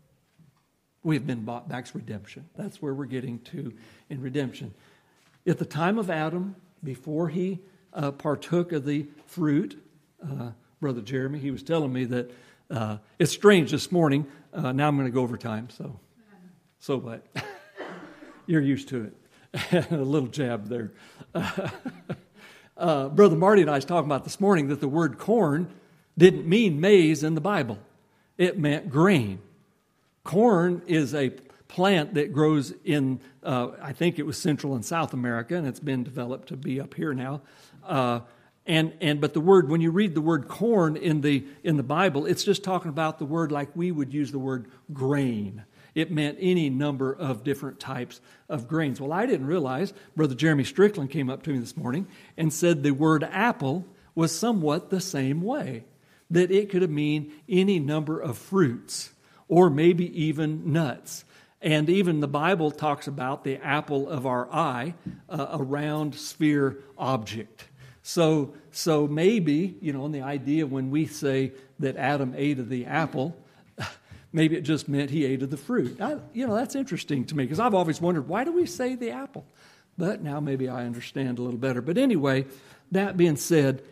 Speaker 1: We have been bought back. Redemption. That's where we're getting to in redemption. At the time of Adam, before he uh, partook of the fruit, uh, Brother Jeremy, he was telling me that uh, it's strange this morning. Uh, now I'm going to go over time, so so what? You're used to it. A little jab there. Uh, uh, Brother Marty and I was talking about this morning that the word corn didn't mean maize in the Bible. It meant grain. Corn is a plant that grows in, uh, I think it was Central and South America, and it's been developed to be up here now. Uh, and and but the word, when you read the word corn in the in the Bible, it's just talking about the word like we would use the word grain. It meant any number of different types of grains. Well, I didn't realize, Brother Jeremy Strickland came up to me this morning and said the word apple was somewhat the same way, that it could mean any number of fruits or maybe even nuts. And even the Bible talks about the apple of our eye, uh, a round sphere object. So, so maybe, you know, and the idea when we say that Adam ate of the apple, maybe it just meant he ate of the fruit. I, you know, that's interesting to me because I've always wondered, why do we say the apple? But now maybe I understand a little better. But anyway, that being said,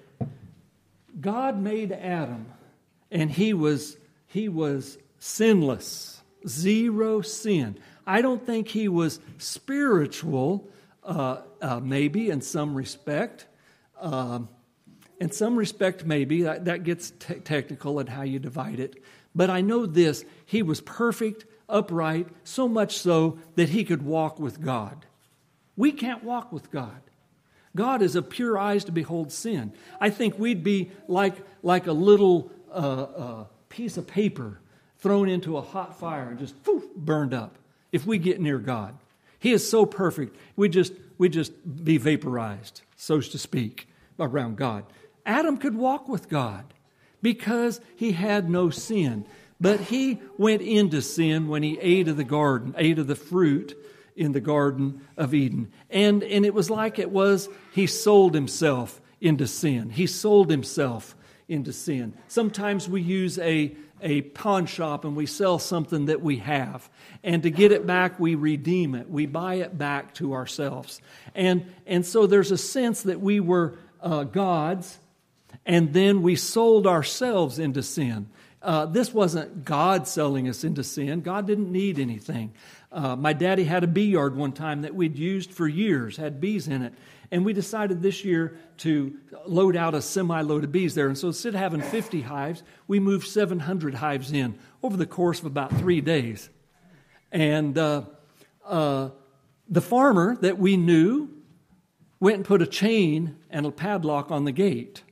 Speaker 1: God made Adam, and he was he was sinless, zero sin. I don't think he was spiritual, uh, uh, maybe in some respect. Um, in some respect, maybe. That, that gets te- technical in how you divide it. But I know this, he was perfect, upright, so much so that he could walk with God. We can't walk with God. God is of pure eyes to behold sin. I think we'd be like, like a little uh, uh, piece of paper thrown into a hot fire and just poof, burned up if we get near God. He is so perfect, we just we just be vaporized. so to speak, around God. Adam could walk with God because he had no sin. But he went into sin when he ate of the garden, ate of the fruit in the Garden of Eden. And, and it was like it was, he sold himself into sin. He sold himself into sin. Sometimes we use a, a pawn shop and we sell something that we have. And to get it back, we redeem it. We buy it back to ourselves. And, and so there's a sense that we were uh, God's, and then we sold ourselves into sin. Uh, this wasn't God selling us into sin. God didn't need anything. Uh, my daddy had a bee yard one time that we'd used for years, had bees in it. And we decided this year to load out a semi-load of bees there. And so instead of having fifty hives, we moved seven hundred hives in over the course of about three days. And uh, uh, the farmer that we knew went and put a chain and a padlock on the gate.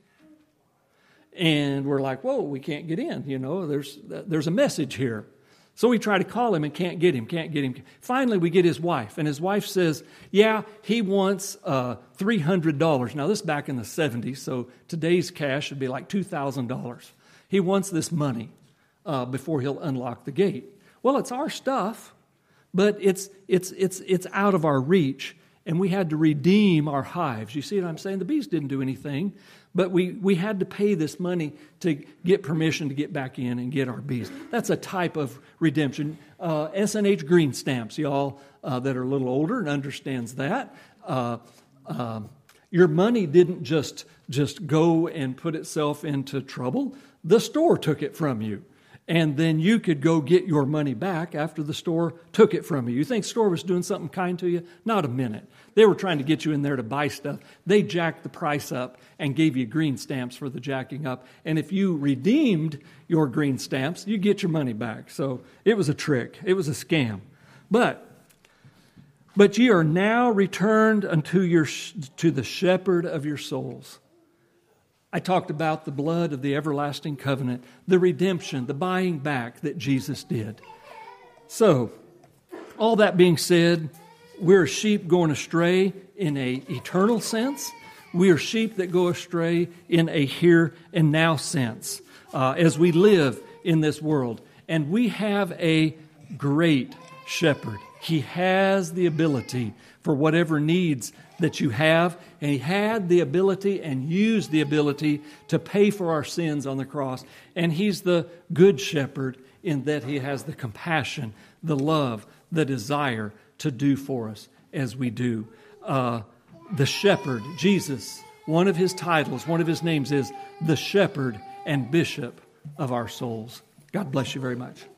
Speaker 1: And we're like, whoa, we can't get in. You know, there's there's a message here. So we try to call him and can't get him, can't get him. Finally, we get his wife. And his wife says, yeah, he wants uh, three hundred dollars. Now, this is back in the seventies, so today's cash would be like two thousand dollars. He wants this money uh, before he'll unlock the gate. Well, it's our stuff, but it's it's it's it's out of our reach. And we had to redeem our hives. You see what I'm saying? The bees didn't do anything, but we, we had to pay this money to get permission to get back in and get our bees. That's a type of redemption. Uh, S and H green stamps, y'all uh, that are a little older and understands that. Uh, uh, your money didn't just, just go and put itself into trouble. The store took it from you. And then you could go get your money back after the store took it from you. You think the store was doing something kind to you? Not a minute. They were trying to get you in there to buy stuff. They jacked the price up and gave you green stamps for the jacking up. And if you redeemed your green stamps, you get your money back. So it was a trick. It was a scam. But but ye are now returned unto your to the shepherd of your souls. I talked about the blood of the everlasting covenant, the redemption, the buying back that Jesus did. So, all that being said, we're sheep going astray in an eternal sense. We are sheep that go astray in a here and now sense uh, as we live in this world. And we have a great shepherd. He has the ability for whatever needs that you have, and he had the ability and used the ability to pay for our sins on the cross. And he's the good shepherd in that he has the compassion, the love, the desire to do for us as we do. Uh, the shepherd, Jesus, one of his titles, one of his names is the shepherd and bishop of our souls. God bless you very much.